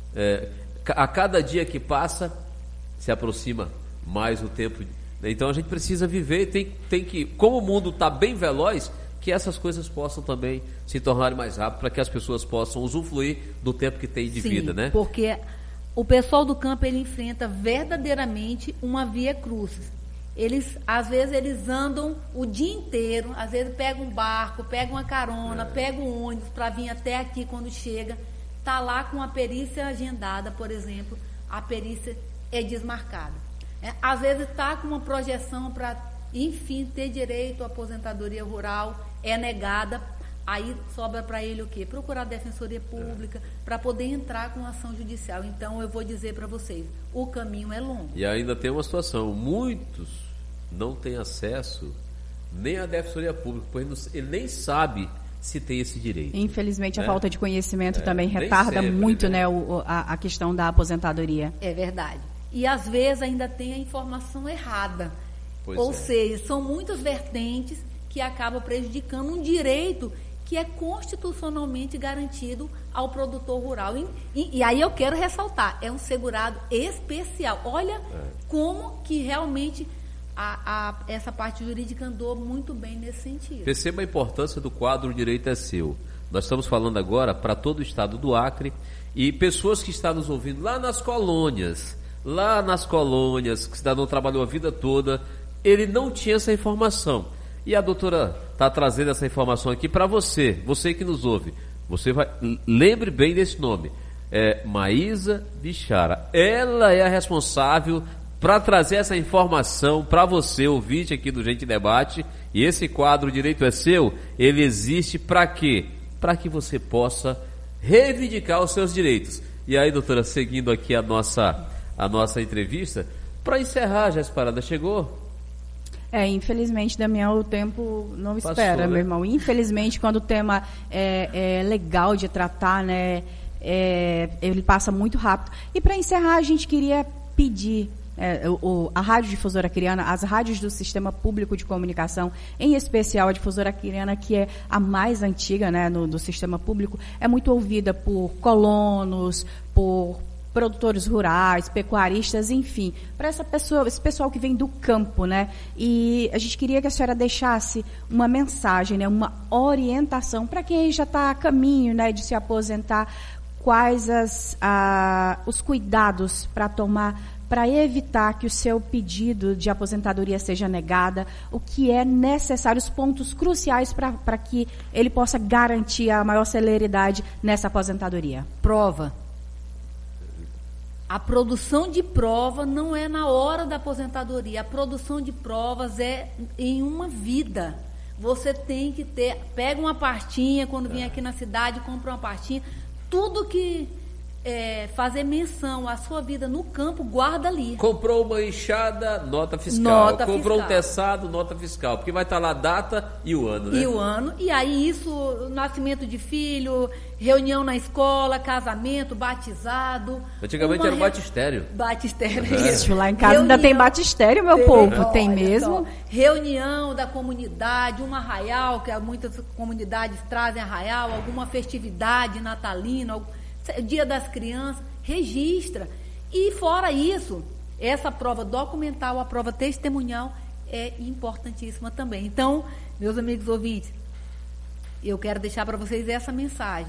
a cada dia que passa, se aproxima mais o tempo. Então a gente precisa viver, tem que, como o mundo está bem veloz, que essas coisas possam também se tornarem mais rápido, para que as pessoas possam usufruir do tempo que tem de vida, né? Porque o pessoal do campo, ele enfrenta verdadeiramente uma via crucis. Às vezes eles andam o dia inteiro, às vezes pegam um barco, pegam uma carona, pegam um ônibus para vir até aqui. Quando chega, está lá com a perícia agendada, por exemplo, a perícia é desmarcada. Às vezes está com uma projeção para, enfim, ter direito à aposentadoria rural, é negada. Aí sobra para ele o quê? Procurar a Defensoria Pública para poder entrar com ação judicial. Então, eu vou dizer para vocês, o caminho é longo. E ainda tem uma situação, muitos não têm acesso nem à Defensoria Pública, pois ele nem sabe se tem esse direito. Infelizmente, a falta de conhecimento também retarda muito, né, a questão da aposentadoria. É verdade. E, às vezes, ainda tem a informação errada. Ou seja, são muitas vertentes que acabam prejudicando um direito que é constitucionalmente garantido ao produtor rural. E aí eu quero ressaltar, é um segurado especial. Olha como que realmente essa parte jurídica andou muito bem nesse sentido. Perceba a importância do quadro O Direito é Seu. Nós estamos falando agora para todo o estado do Acre e pessoas que estão nos ouvindo lá nas colônias, que o cidadão trabalhou a vida toda, ele não tinha essa informação. E a doutora está trazendo essa informação aqui para você que nos ouve. Lembre bem desse nome. Maísa Bichara. Ela é a responsável para trazer essa informação para você, ouvinte aqui do Gente Debate. E esse quadro, O Direito é Seu, ele existe para quê? Para que você possa reivindicar os seus direitos. E aí, doutora, seguindo aqui a nossa entrevista, para encerrar, já essa parada chegou? Infelizmente, Damião, o tempo não espera, meu irmão. Infelizmente, quando o tema é legal de tratar, né, ele passa muito rápido. E para encerrar, a gente queria pedir a Rádio Difusora Acreana, as rádios do Sistema Público de Comunicação, em especial a Difusora Acreana, que é a mais antiga, né, do Sistema Público, é muito ouvida por colonos, por produtores rurais, pecuaristas, enfim, para esse pessoal que vem do campo, né? E a gente queria que a senhora deixasse uma mensagem, né, uma orientação para quem já está a caminho, né, de se aposentar, quais os cuidados para tomar para evitar que o seu pedido de aposentadoria seja negada, o que é necessário, os pontos cruciais para que ele possa garantir a maior celeridade nessa aposentadoria. Prova. A produção de prova não é na hora da aposentadoria. A produção de provas é em uma vida. Você tem que ter... Pega uma pastinha, quando vem aqui na cidade, compra uma pastinha. Tudo que fazer menção à sua vida no campo, guarda ali. Comprou uma enxada, nota fiscal. Comprou um teçado, nota fiscal. Porque vai estar lá a data e o ano, né? E o ano. E aí isso, nascimento de filho, reunião na escola, casamento, batizado. Antigamente era o batistério. Batistério. Isso, lá em casa ainda tem batistério, meu povo. Tem mesmo. Reunião da comunidade, um arraial, que muitas comunidades trazem arraial, alguma festividade natalina, Dia das Crianças, registra. E fora isso, essa prova documental, a prova testemunhal é importantíssima também. Então, meus amigos ouvintes, eu quero deixar para vocês essa mensagem.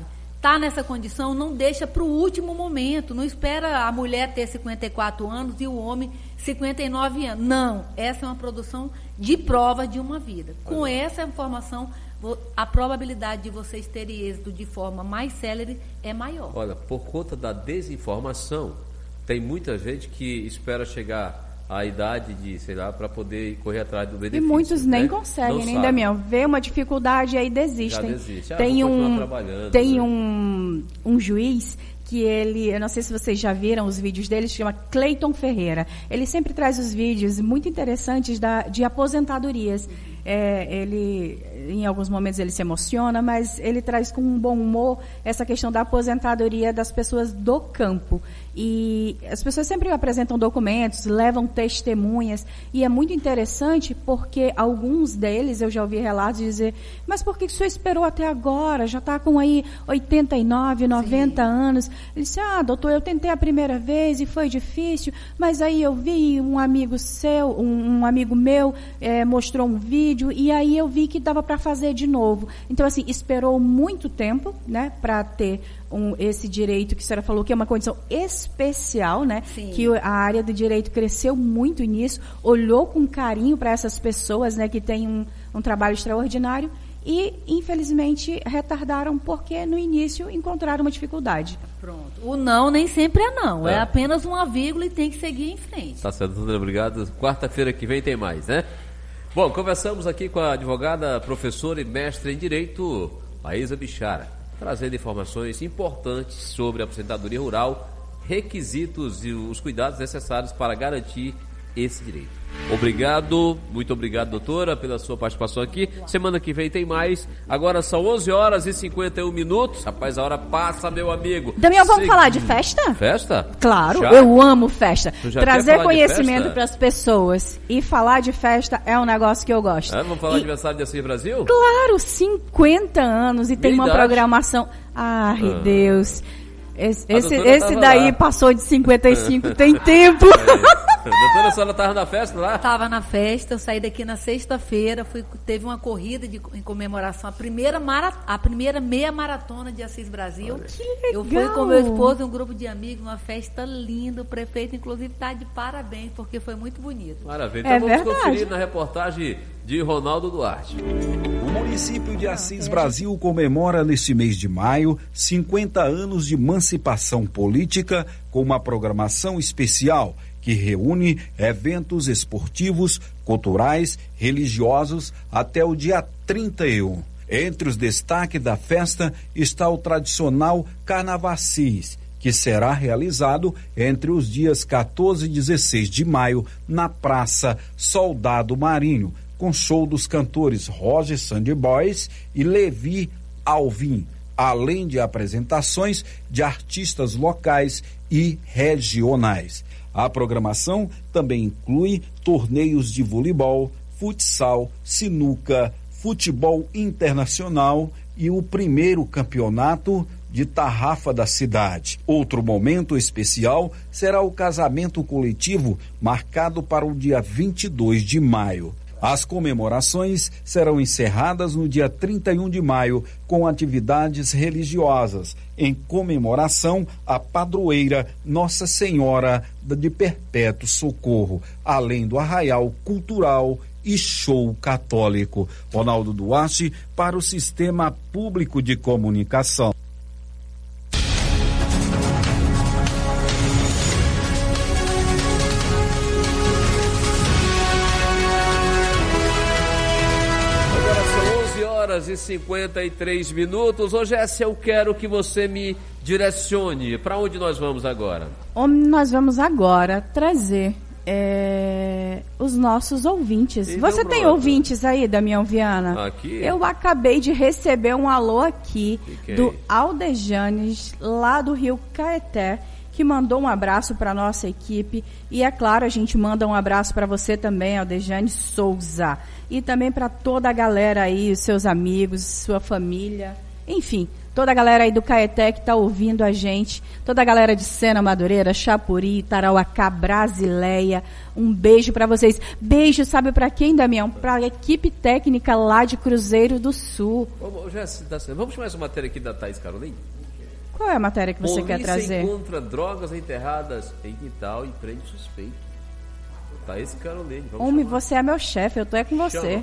está nessa condição, não deixa para o último momento, não espera a mulher ter 54 anos e o homem 59 anos. Não, essa é uma produção de prova de uma vida. Com essa informação, a probabilidade de vocês terem êxito de forma mais célere é maior. Olha, por conta da desinformação, tem muita gente que espera chegar à idade de, sei lá, para poder correr atrás do benefício. E muitos nem né? conseguem, nem Damião. Vê uma dificuldade e aí desistem. Já desiste. Tem um juiz que eu não sei se vocês já viram os vídeos dele, se chama Cleiton Ferreira. Ele sempre traz os vídeos muito interessantes de aposentadorias. Ele, em alguns momentos, ele se emociona, mas ele traz com um bom humor essa questão da aposentadoria das pessoas do campo. E as pessoas sempre apresentam documentos, levam testemunhas, e é muito interessante porque alguns deles, eu já ouvi relatos de dizer, mas por que o senhor esperou até agora? Já está com aí 89, 90 anos. Ele disse, doutor, eu tentei a primeira vez e foi difícil, mas aí eu vi um amigo seu, um amigo meu, mostrou um vídeo, e aí eu vi que dava para fazer de novo. Então, assim, esperou muito tempo, né, para ter esse direito que a senhora falou, que é uma condição especial, né? Sim. Que a área do direito cresceu muito nisso, olhou com carinho para essas pessoas, né, que têm um trabalho extraordinário e, infelizmente, retardaram porque no início encontraram uma dificuldade. Pronto. O não nem sempre é não, é apenas uma vírgula e tem que seguir em frente. Tá certo, doutora, obrigado. Quarta-feira que vem tem mais, né? Bom, conversamos aqui com a advogada, professora e mestre em Direito, Maísa Bichara, trazendo informações importantes sobre a aposentadoria rural, requisitos e os cuidados necessários para garantir esse direito. Obrigado, muito obrigado, doutora, pela sua participação aqui. Semana que vem tem mais. Agora são 11h51. Rapaz, a hora passa, meu amigo. Damião, vamos falar de festa? Festa? Claro, já? Eu amo festa. Trazer conhecimento para as pessoas e falar de festa é um negócio que eu gosto. Vamos falar de aniversário de Assis Brasil? Claro, 50 anos e tem uma programação. Deus. Esse daí passou de 55, tem tempo. Doutora, a senhora estava na festa lá? Estava na festa, eu saí daqui na sexta-feira, teve uma corrida em comemoração, a primeira meia maratona de Assis Brasil. Que legal. Eu fui com meu esposo e um grupo de amigos, uma festa linda, o prefeito inclusive está de parabéns, porque foi muito bonito. Maravilha, então vamos conferir na reportagem de Ronaldo Duarte. O município de Assis Brasil comemora neste mês de maio 50 anos de emancipação política com uma programação especial que reúne eventos esportivos, culturais, religiosos até o dia 31. Entre os destaques da festa está o tradicional Carnavacis, que será realizado entre os dias 14 e 16 de maio na Praça Soldado Marinho, com show dos cantores Roger Sandy Boys e Levi Alvim, além de apresentações de artistas locais e regionais. A programação também inclui torneios de voleibol, futsal, sinuca, futebol internacional e o primeiro campeonato de tarrafa da cidade. Outro momento especial será o casamento coletivo, marcado para o dia 22 de maio. As comemorações serão encerradas no dia 31 de maio com atividades religiosas em comemoração à padroeira Nossa Senhora de Perpétuo Socorro, além do arraial cultural e show católico. Ronaldo Duarte para o Sistema Público de Comunicação. E 53 minutos. Ô Jéssica, eu quero que você me direcione. Para onde nós vamos agora? Nós vamos agora trazer os nossos ouvintes. Então, você tem ouvintes aí, Damião Viana? Aqui? Eu acabei de receber um alô aqui do Aldejanes, lá do Rio Caeté, que mandou um abraço para nossa equipe. E é claro, a gente manda um abraço para você também, Aldejane Souza. E também para toda a galera aí, os seus amigos, sua família, enfim, toda a galera aí do Caeté que está ouvindo a gente, toda a galera de Sena, Madureira, Chapuri, Tarauacá, Brasileia, um beijo para vocês. Beijo, sabe para quem, Damião? Para a equipe técnica lá de Cruzeiro do Sul. Vamos chamar essa matéria aqui da Thaís Carolina? Qual é a matéria que você quer trazer? Polícia encontra drogas enterradas em quintal e prende suspeito. Thaís Caroline. Homem, você é meu chefe, eu tô com você.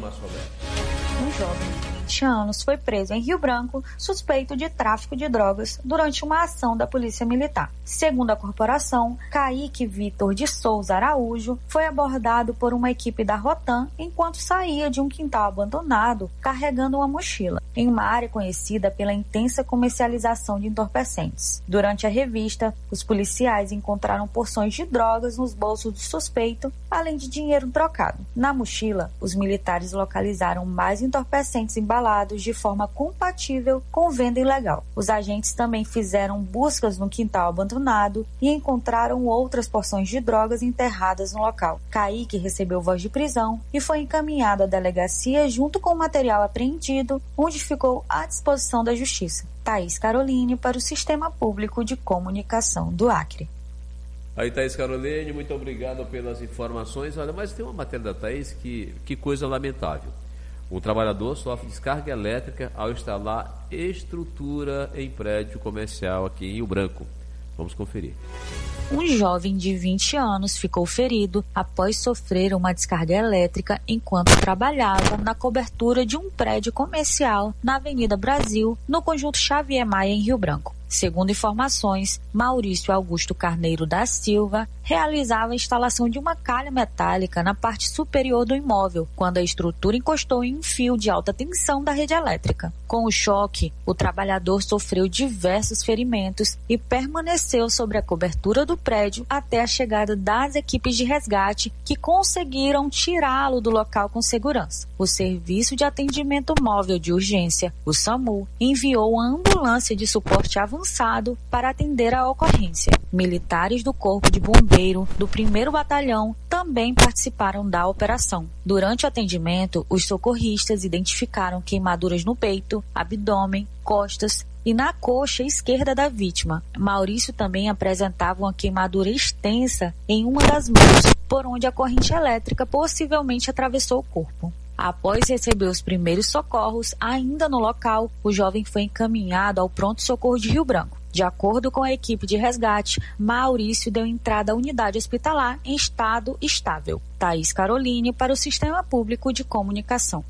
Um jovem de 20 anos foi preso em Rio Branco suspeito de tráfico de drogas durante uma ação da Polícia Militar. Segundo a corporação, Kaique Vitor de Souza Araújo foi abordado por uma equipe da Rotan enquanto saía de um quintal abandonado carregando uma mochila, em uma área conhecida pela intensa comercialização de entorpecentes. Durante a revista, os policiais encontraram porções de drogas nos bolsos do suspeito, além de dinheiro trocado. Na mochila, os militares localizaram mais entorpecentes embalados de forma compatível com venda ilegal. Os agentes também fizeram buscas no quintal abandonado e encontraram outras porções de drogas enterradas no local. Kaique recebeu voz de prisão e foi encaminhado à delegacia junto com o material apreendido, onde ficou à disposição da Justiça. Thaís Caroline para o Sistema Público de Comunicação do Acre. Aí, Thaís Caroline, muito obrigado pelas informações. Olha, mas tem uma matéria da Thaís que coisa lamentável. Um trabalhador sofre descarga elétrica ao instalar estrutura em prédio comercial aqui em Rio Branco. Vamos conferir. Um jovem de 20 anos ficou ferido após sofrer uma descarga elétrica enquanto trabalhava na cobertura de um prédio comercial na Avenida Brasil, no conjunto Xavier Maia, em Rio Branco. Segundo informações, Maurício Augusto Carneiro da Silva realizava a instalação de uma calha metálica na parte superior do imóvel, quando a estrutura encostou em um fio de alta tensão da rede elétrica. Com o choque, o trabalhador sofreu diversos ferimentos e permaneceu sobre a cobertura do prédio até a chegada das equipes de resgate, que conseguiram tirá-lo do local com segurança. O Serviço de Atendimento Móvel de Urgência, o SAMU, enviou uma ambulância de suporte avançado para atender a ocorrência. Militares do Corpo de Bombeiro do 1º Batalhão também participaram da operação. Durante o atendimento, os socorristas identificaram queimaduras no peito, abdômen, costas e na coxa esquerda da vítima. Maurício também apresentava uma queimadura extensa em uma das mãos, por onde a corrente elétrica possivelmente atravessou o corpo. Após receber os primeiros socorros, ainda no local, o jovem foi encaminhado ao pronto-socorro de Rio Branco. De acordo com a equipe de resgate, Maurício deu entrada à unidade hospitalar em estado estável. Thaís Caroline para o Sistema Público de Comunicação.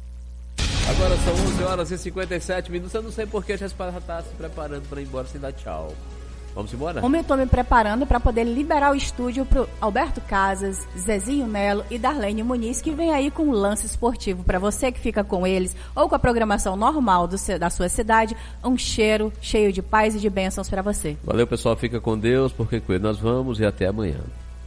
Agora são 11h57. Eu não sei por que a Jéssica está se preparando para ir embora sem dar tchau. Vamos embora? Como eu estou me preparando para poder liberar o estúdio para o Alberto Casas, Zezinho Melo e Darlene Muniz, que vem aí com um lance esportivo para você que fica com eles ou com a programação normal da sua cidade. Um cheiro cheio de paz e de bênçãos para você. Valeu, pessoal. Fica com Deus, porque com ele nós vamos e até amanhã.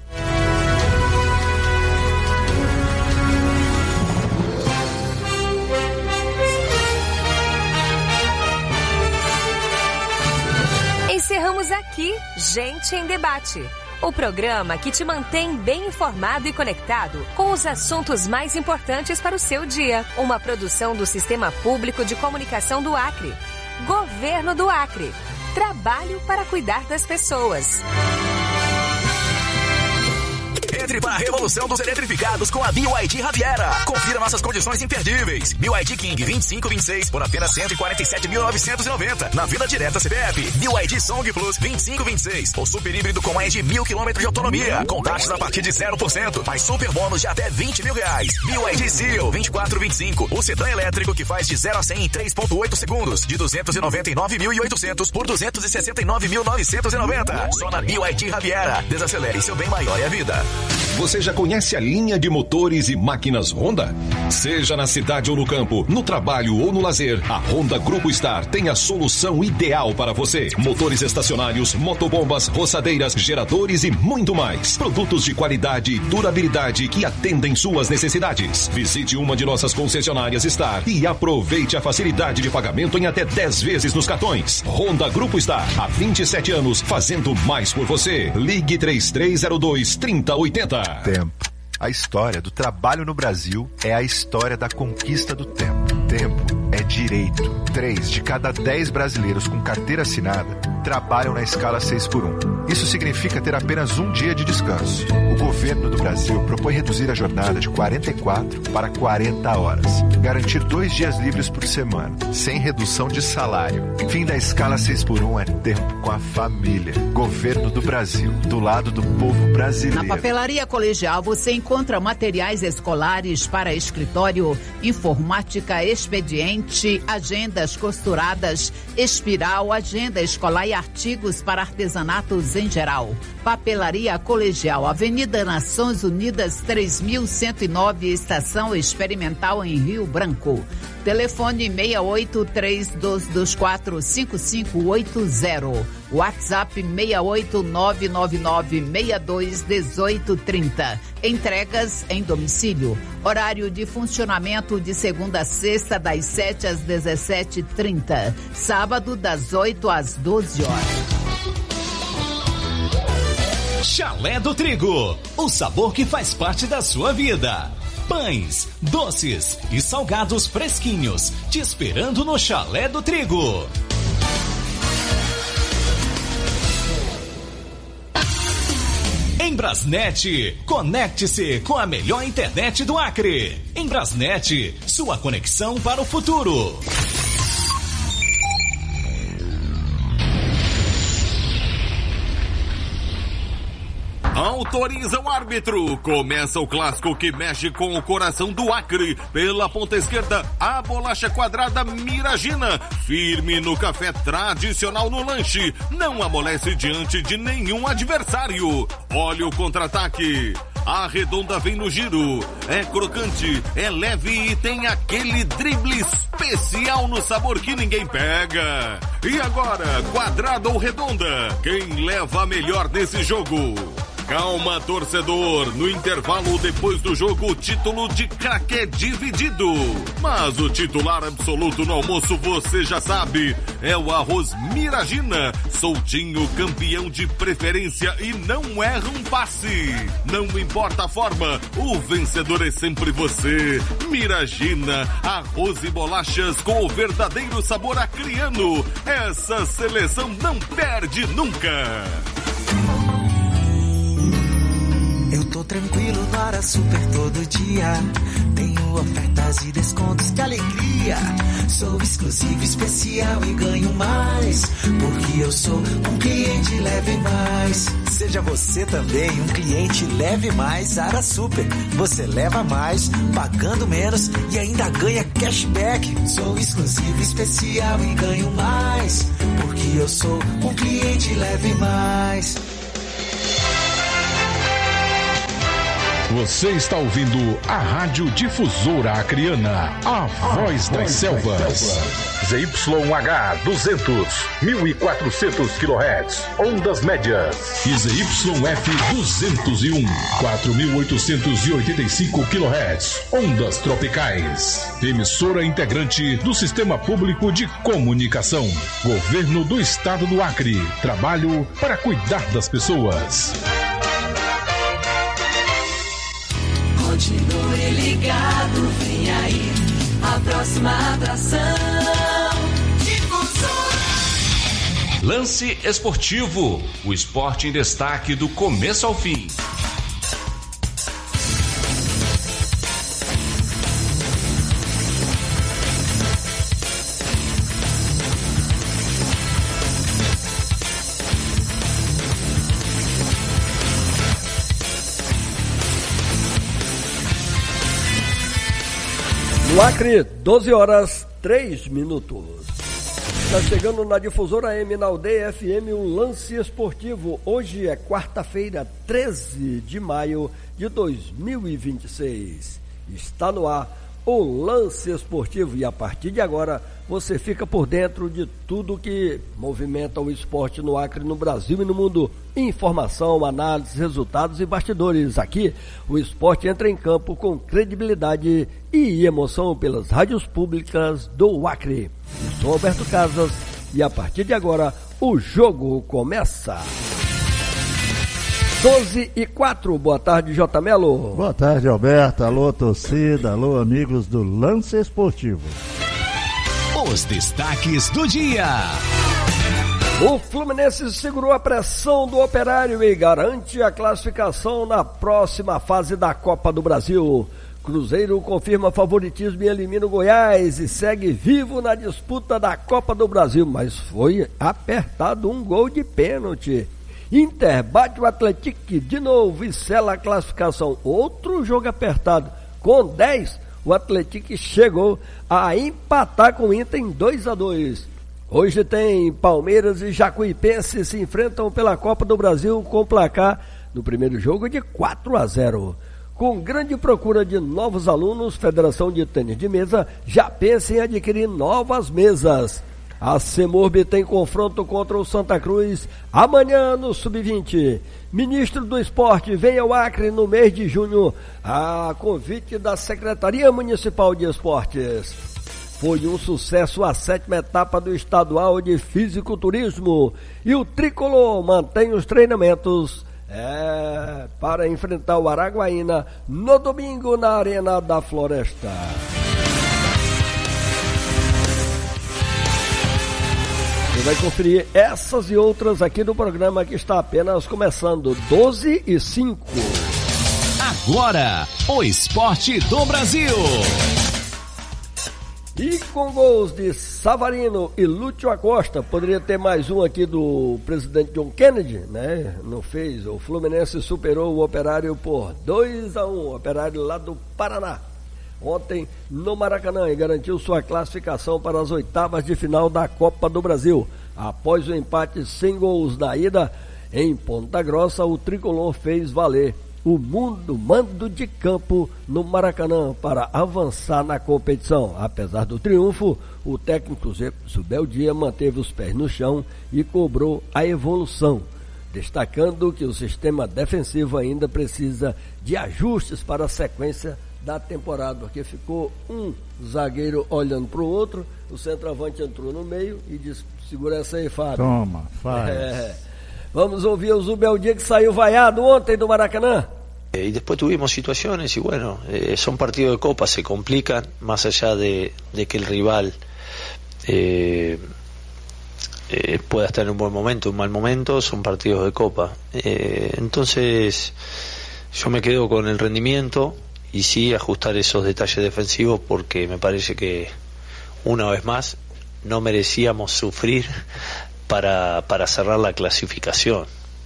Encerramos aqui Gente em Debate, o programa que te mantém bem informado e conectado com os assuntos mais importantes para o seu dia. Uma produção do Sistema Público de Comunicação do Acre. Governo do Acre. Trabalho para cuidar das pessoas. Entre para a revolução dos eletrificados com a BYD Riviera. Confira nossas condições imperdíveis. BYD King 2526 por apenas 147.990. Na Vila Direta CPF. BYD Song Plus 2526. O super híbrido com mais de 1.000 km de autonomia. Com taxas a partir de 0%. Mais super bônus de até R$20 mil. BYD Seal 2425. O sedã elétrico que faz de 0 a 100 em 3.8 segundos. De 299.800 por 269.990. Só na BYD Riviera. Desacelere seu bem maior é a vida. Você já conhece a linha de motores e máquinas Honda? Seja na cidade ou no campo, no trabalho ou no lazer, a Honda Grupo Star tem a solução ideal para você. Motores estacionários, motobombas, roçadeiras, geradores e muito mais. Produtos de qualidade e durabilidade que atendem suas necessidades. Visite uma de nossas concessionárias Star e aproveite a facilidade de pagamento em até 10 vezes nos cartões. Honda Grupo Star, há 27 anos, fazendo mais por você. Ligue 3302-3080. Tempo. A história do trabalho no Brasil é a história da conquista do tempo. Tempo é direito. 3 de cada 10 brasileiros com carteira assinada trabalham na escala 6x1. Isso significa ter apenas um dia de descanso. O governo do Brasil propõe reduzir a jornada de 44 para 40 horas. Garantir 2 dias livres por semana, sem redução de salário. Fim da escala 6x1 é tempo com a família. Governo do Brasil, do lado do povo brasileiro. Na Papelaria Colegial você encontra materiais escolares para escritório, informática, expediente, agendas costuradas, espiral, agenda escolar e artigos para artesanatos em geral. Papelaria Colegial, Avenida Nações Unidas 3109, Estação Experimental em Rio Branco. Telefone 6832245580. WhatsApp 68999621830. Entregas em domicílio. Horário de funcionamento de segunda a sexta, das 7 às 17h30. Sábado, das 8 às 12 horas. Chalé do Trigo, o sabor que faz parte da sua vida. Pães, doces e salgados fresquinhos, te esperando no Chalé do Trigo. Em Brasnet, conecte-se com a melhor internet do Acre. Em Brasnet, sua conexão para o futuro. Autoriza o árbitro. Começa o clássico que mexe com o coração do Acre. Pela ponta esquerda, a bolacha quadrada Miragina. Firme no café tradicional no lanche. Não amolece diante de nenhum adversário. Olha o contra-ataque. A redonda vem no giro. É crocante, é leve e tem aquele drible especial no sabor que ninguém pega. E agora, quadrada ou redonda? Quem leva a melhor nesse jogo? Calma, torcedor. No intervalo depois do jogo, o título de craque é dividido. Mas o titular absoluto no almoço, você já sabe, é o arroz Miragina. Soltinho, campeão de preferência e não erra um passe. Não importa a forma, o vencedor é sempre você. Miragina, arroz e bolachas com o verdadeiro sabor acriano. Essa seleção não perde nunca. Eu tô tranquilo no Ara Super todo dia. Tenho ofertas e descontos, que alegria. Sou exclusivo, especial e ganho mais. Porque eu sou um cliente Leve Mais. Seja você também um cliente Leve Mais Ara Super. Você leva mais, pagando menos e ainda ganha cashback. Sou exclusivo, especial e ganho mais. Porque eu sou um cliente Leve Mais. Você está ouvindo a Rádio Difusora Acreana, a voz das selvas. ZYH 200, 1400 kHz, ondas médias. E ZYF 201, 4885 kHz, ondas tropicais. Emissora integrante do Sistema Público de Comunicação. Governo do Estado do Acre. Trabalho para cuidar das pessoas. Continue ligado, vem aí a próxima atração. Difusora. Lance Esportivo, o esporte em destaque do começo ao fim. No Acre, 12 horas, 3 minutos. Está chegando na Difusora AM, na Aldeia FM, um lance esportivo. Hoje é quarta-feira, 13 de maio de 2026. Está no ar o lance esportivo e a partir de agora você fica por dentro de tudo que movimenta o esporte no Acre, no Brasil e no mundo. Informação, análise, resultados e bastidores. Aqui o esporte entra em campo com credibilidade e emoção pelas rádios públicas do Acre. Eu sou Alberto Casas e a partir de agora o jogo começa. 12h04, boa tarde, J. Melo. Boa tarde, Alberto. Alô, torcida, alô, amigos do Lance Esportivo. Os destaques do dia. O Fluminense segurou a pressão do Operário e garante a classificação na próxima fase da Copa do Brasil. Cruzeiro confirma favoritismo e elimina o Goiás e segue vivo na disputa da Copa do Brasil, mas foi apertado um gol de pênalti. Inter bate o Atlético de novo e sela a classificação. Outro jogo apertado. Com 10, o Atlético chegou a empatar com o Inter em 2-2. Hoje tem Palmeiras e Jacuipense se enfrentam pela Copa do Brasil com placar no primeiro jogo de 4-0. Com grande procura de novos alunos, Federação de Tênis de Mesa já pensa em adquirir novas mesas. A Semorb tem confronto contra o Santa Cruz amanhã no Sub-20. Ministro do Esporte vem ao Acre no mês de junho a convite da Secretaria Municipal de Esportes. Foi um sucesso a 7ª etapa do Estadual de Fisiculturismo e o Tricolor mantém os treinamentos para enfrentar o Araguaína no domingo na Arena da Floresta. Você vai conferir essas e outras aqui no programa que está apenas começando, 12h05. Agora, o esporte do Brasil. E com gols de Savarino e Lúcio Acosta, poderia ter mais um aqui do presidente John Kennedy, né? Não fez. O Fluminense superou o Operário por 2-1, o Operário lá do Paraná. Ontem no Maracanã e garantiu sua classificação para as oitavas de final da Copa do Brasil. Após o empate sem gols na ida, em Ponta Grossa, o Tricolor fez valer o mando de campo no Maracanã para avançar na competição. Apesar do triunfo, o técnico Zubel Dia manteve os pés no chão e cobrou a evolução, destacando que o sistema defensivo ainda precisa de ajustes para a sequência da temporada, porque ficou um zagueiro olhando para o outro, o centroavante entrou no meio e disse: segura essa aí, Fábio. Toma, faz. Vamos ouvir o Zubel Dia, que saiu vaiado ontem do Maracanã. Y después tuvimos situaciones y bueno, son partidos de Copa, se complican más allá de que el rival pueda estar en un buen momento, un mal momento, son partidos de Copa. Entonces yo me quedo con el rendimiento y sí ajustar esos detalles defensivos, porque me parece que una vez más no merecíamos sufrir para cerrar la clasificación.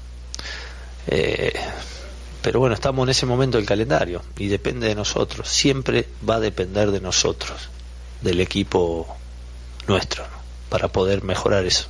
Pero bueno, estamos en ese momento del calendario y depende de nosotros, siempre va a depender de nosotros, del equipo nuestro, ¿no? Para poder mejorar eso.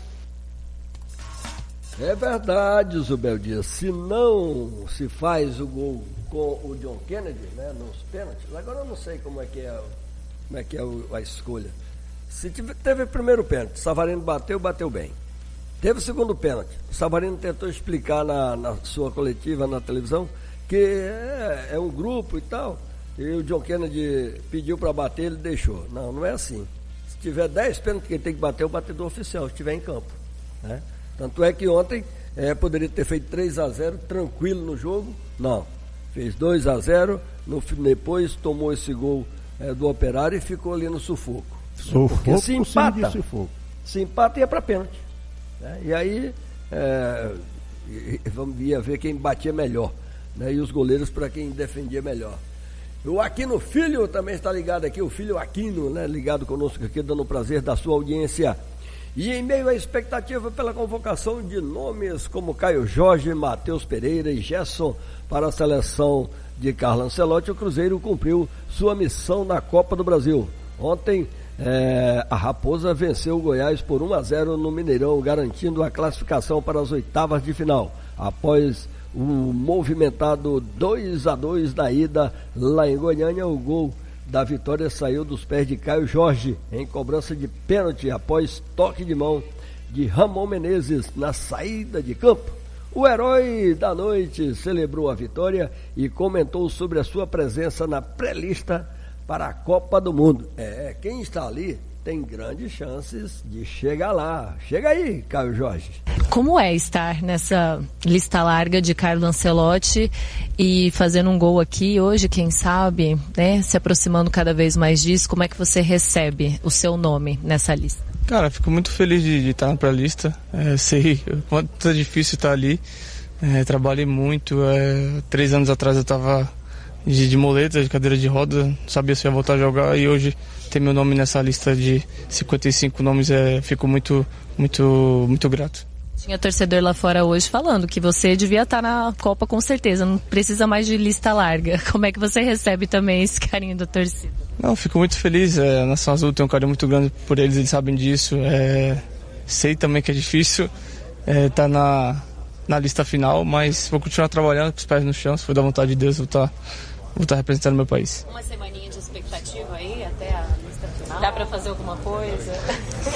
É verdade, Zubel Dias, se não se faz o gol com o John Kennedy, né, nos pênaltis, agora eu não sei como é que é a escolha. Se teve o primeiro pênalti, Savarino bateu bem. Teve o segundo pênalti, Savarino tentou explicar na sua coletiva na televisão que é um grupo e tal, e o John Kennedy pediu para bater, ele deixou. Não é assim. Se tiver 10 pênaltis, quem tem que bater é o batedor oficial, se estiver em campo, né? Tanto é que ontem poderia ter feito 3-0 tranquilo no jogo, não. Fez 2-0, depois tomou esse gol do Operário e ficou ali no sufoco. Porque se empata ia para pênalti, né? E aí ia ver quem batia melhor, né? E os goleiros para quem defendia melhor. O Aquino Filho também está ligado aqui, o filho Aquino, né? Ligado conosco aqui, dando o prazer da sua audiência. E em meio à expectativa pela convocação de nomes como Caio Jorge, Matheus Pereira e Gerson para a seleção de Carlo Ancelotti, o Cruzeiro cumpriu sua missão na Copa do Brasil. Ontem, a Raposa venceu o Goiás por 1-0 no Mineirão, garantindo a classificação para as oitavas de final. Após o movimentado 2-2 da ida lá em Goiânia, o gol da vitória saiu dos pés de Caio Jorge em cobrança de pênalti após toque de mão de Ramon Menezes na saída de campo. O herói da noite celebrou a vitória e comentou sobre a sua presença na pré-lista para a Copa do Mundo. Quem está ali tem grandes chances de chegar lá. Chega aí, Caio Jorge. Como é estar nessa lista larga de Carlo Ancelotti e fazendo um gol aqui hoje, quem sabe, né? Se aproximando cada vez mais disso, como é que você recebe o seu nome nessa lista? Cara, fico muito feliz de estar na pré-lista. Sei o quanto é difícil estar ali. Trabalhei muito. 3 anos atrás eu estava de muleta, de cadeira de roda, não sabia se ia voltar a jogar, e hoje ter meu nome nessa lista de 55 nomes, fico muito, muito, muito grato. Tinha torcedor lá fora hoje falando que você devia estar na Copa com certeza, não precisa mais de lista larga. Como é que você recebe também esse carinho da torcida? Não, fico muito feliz. A Nação Azul tem um carinho muito grande por eles sabem disso. Sei também que é difícil estar na lista final, mas vou continuar trabalhando com os pés no chão. Se for da vontade de Deus, vou estar representando meu país. Uma semaninha de expectativa aí até a lista final? Dá para fazer alguma coisa?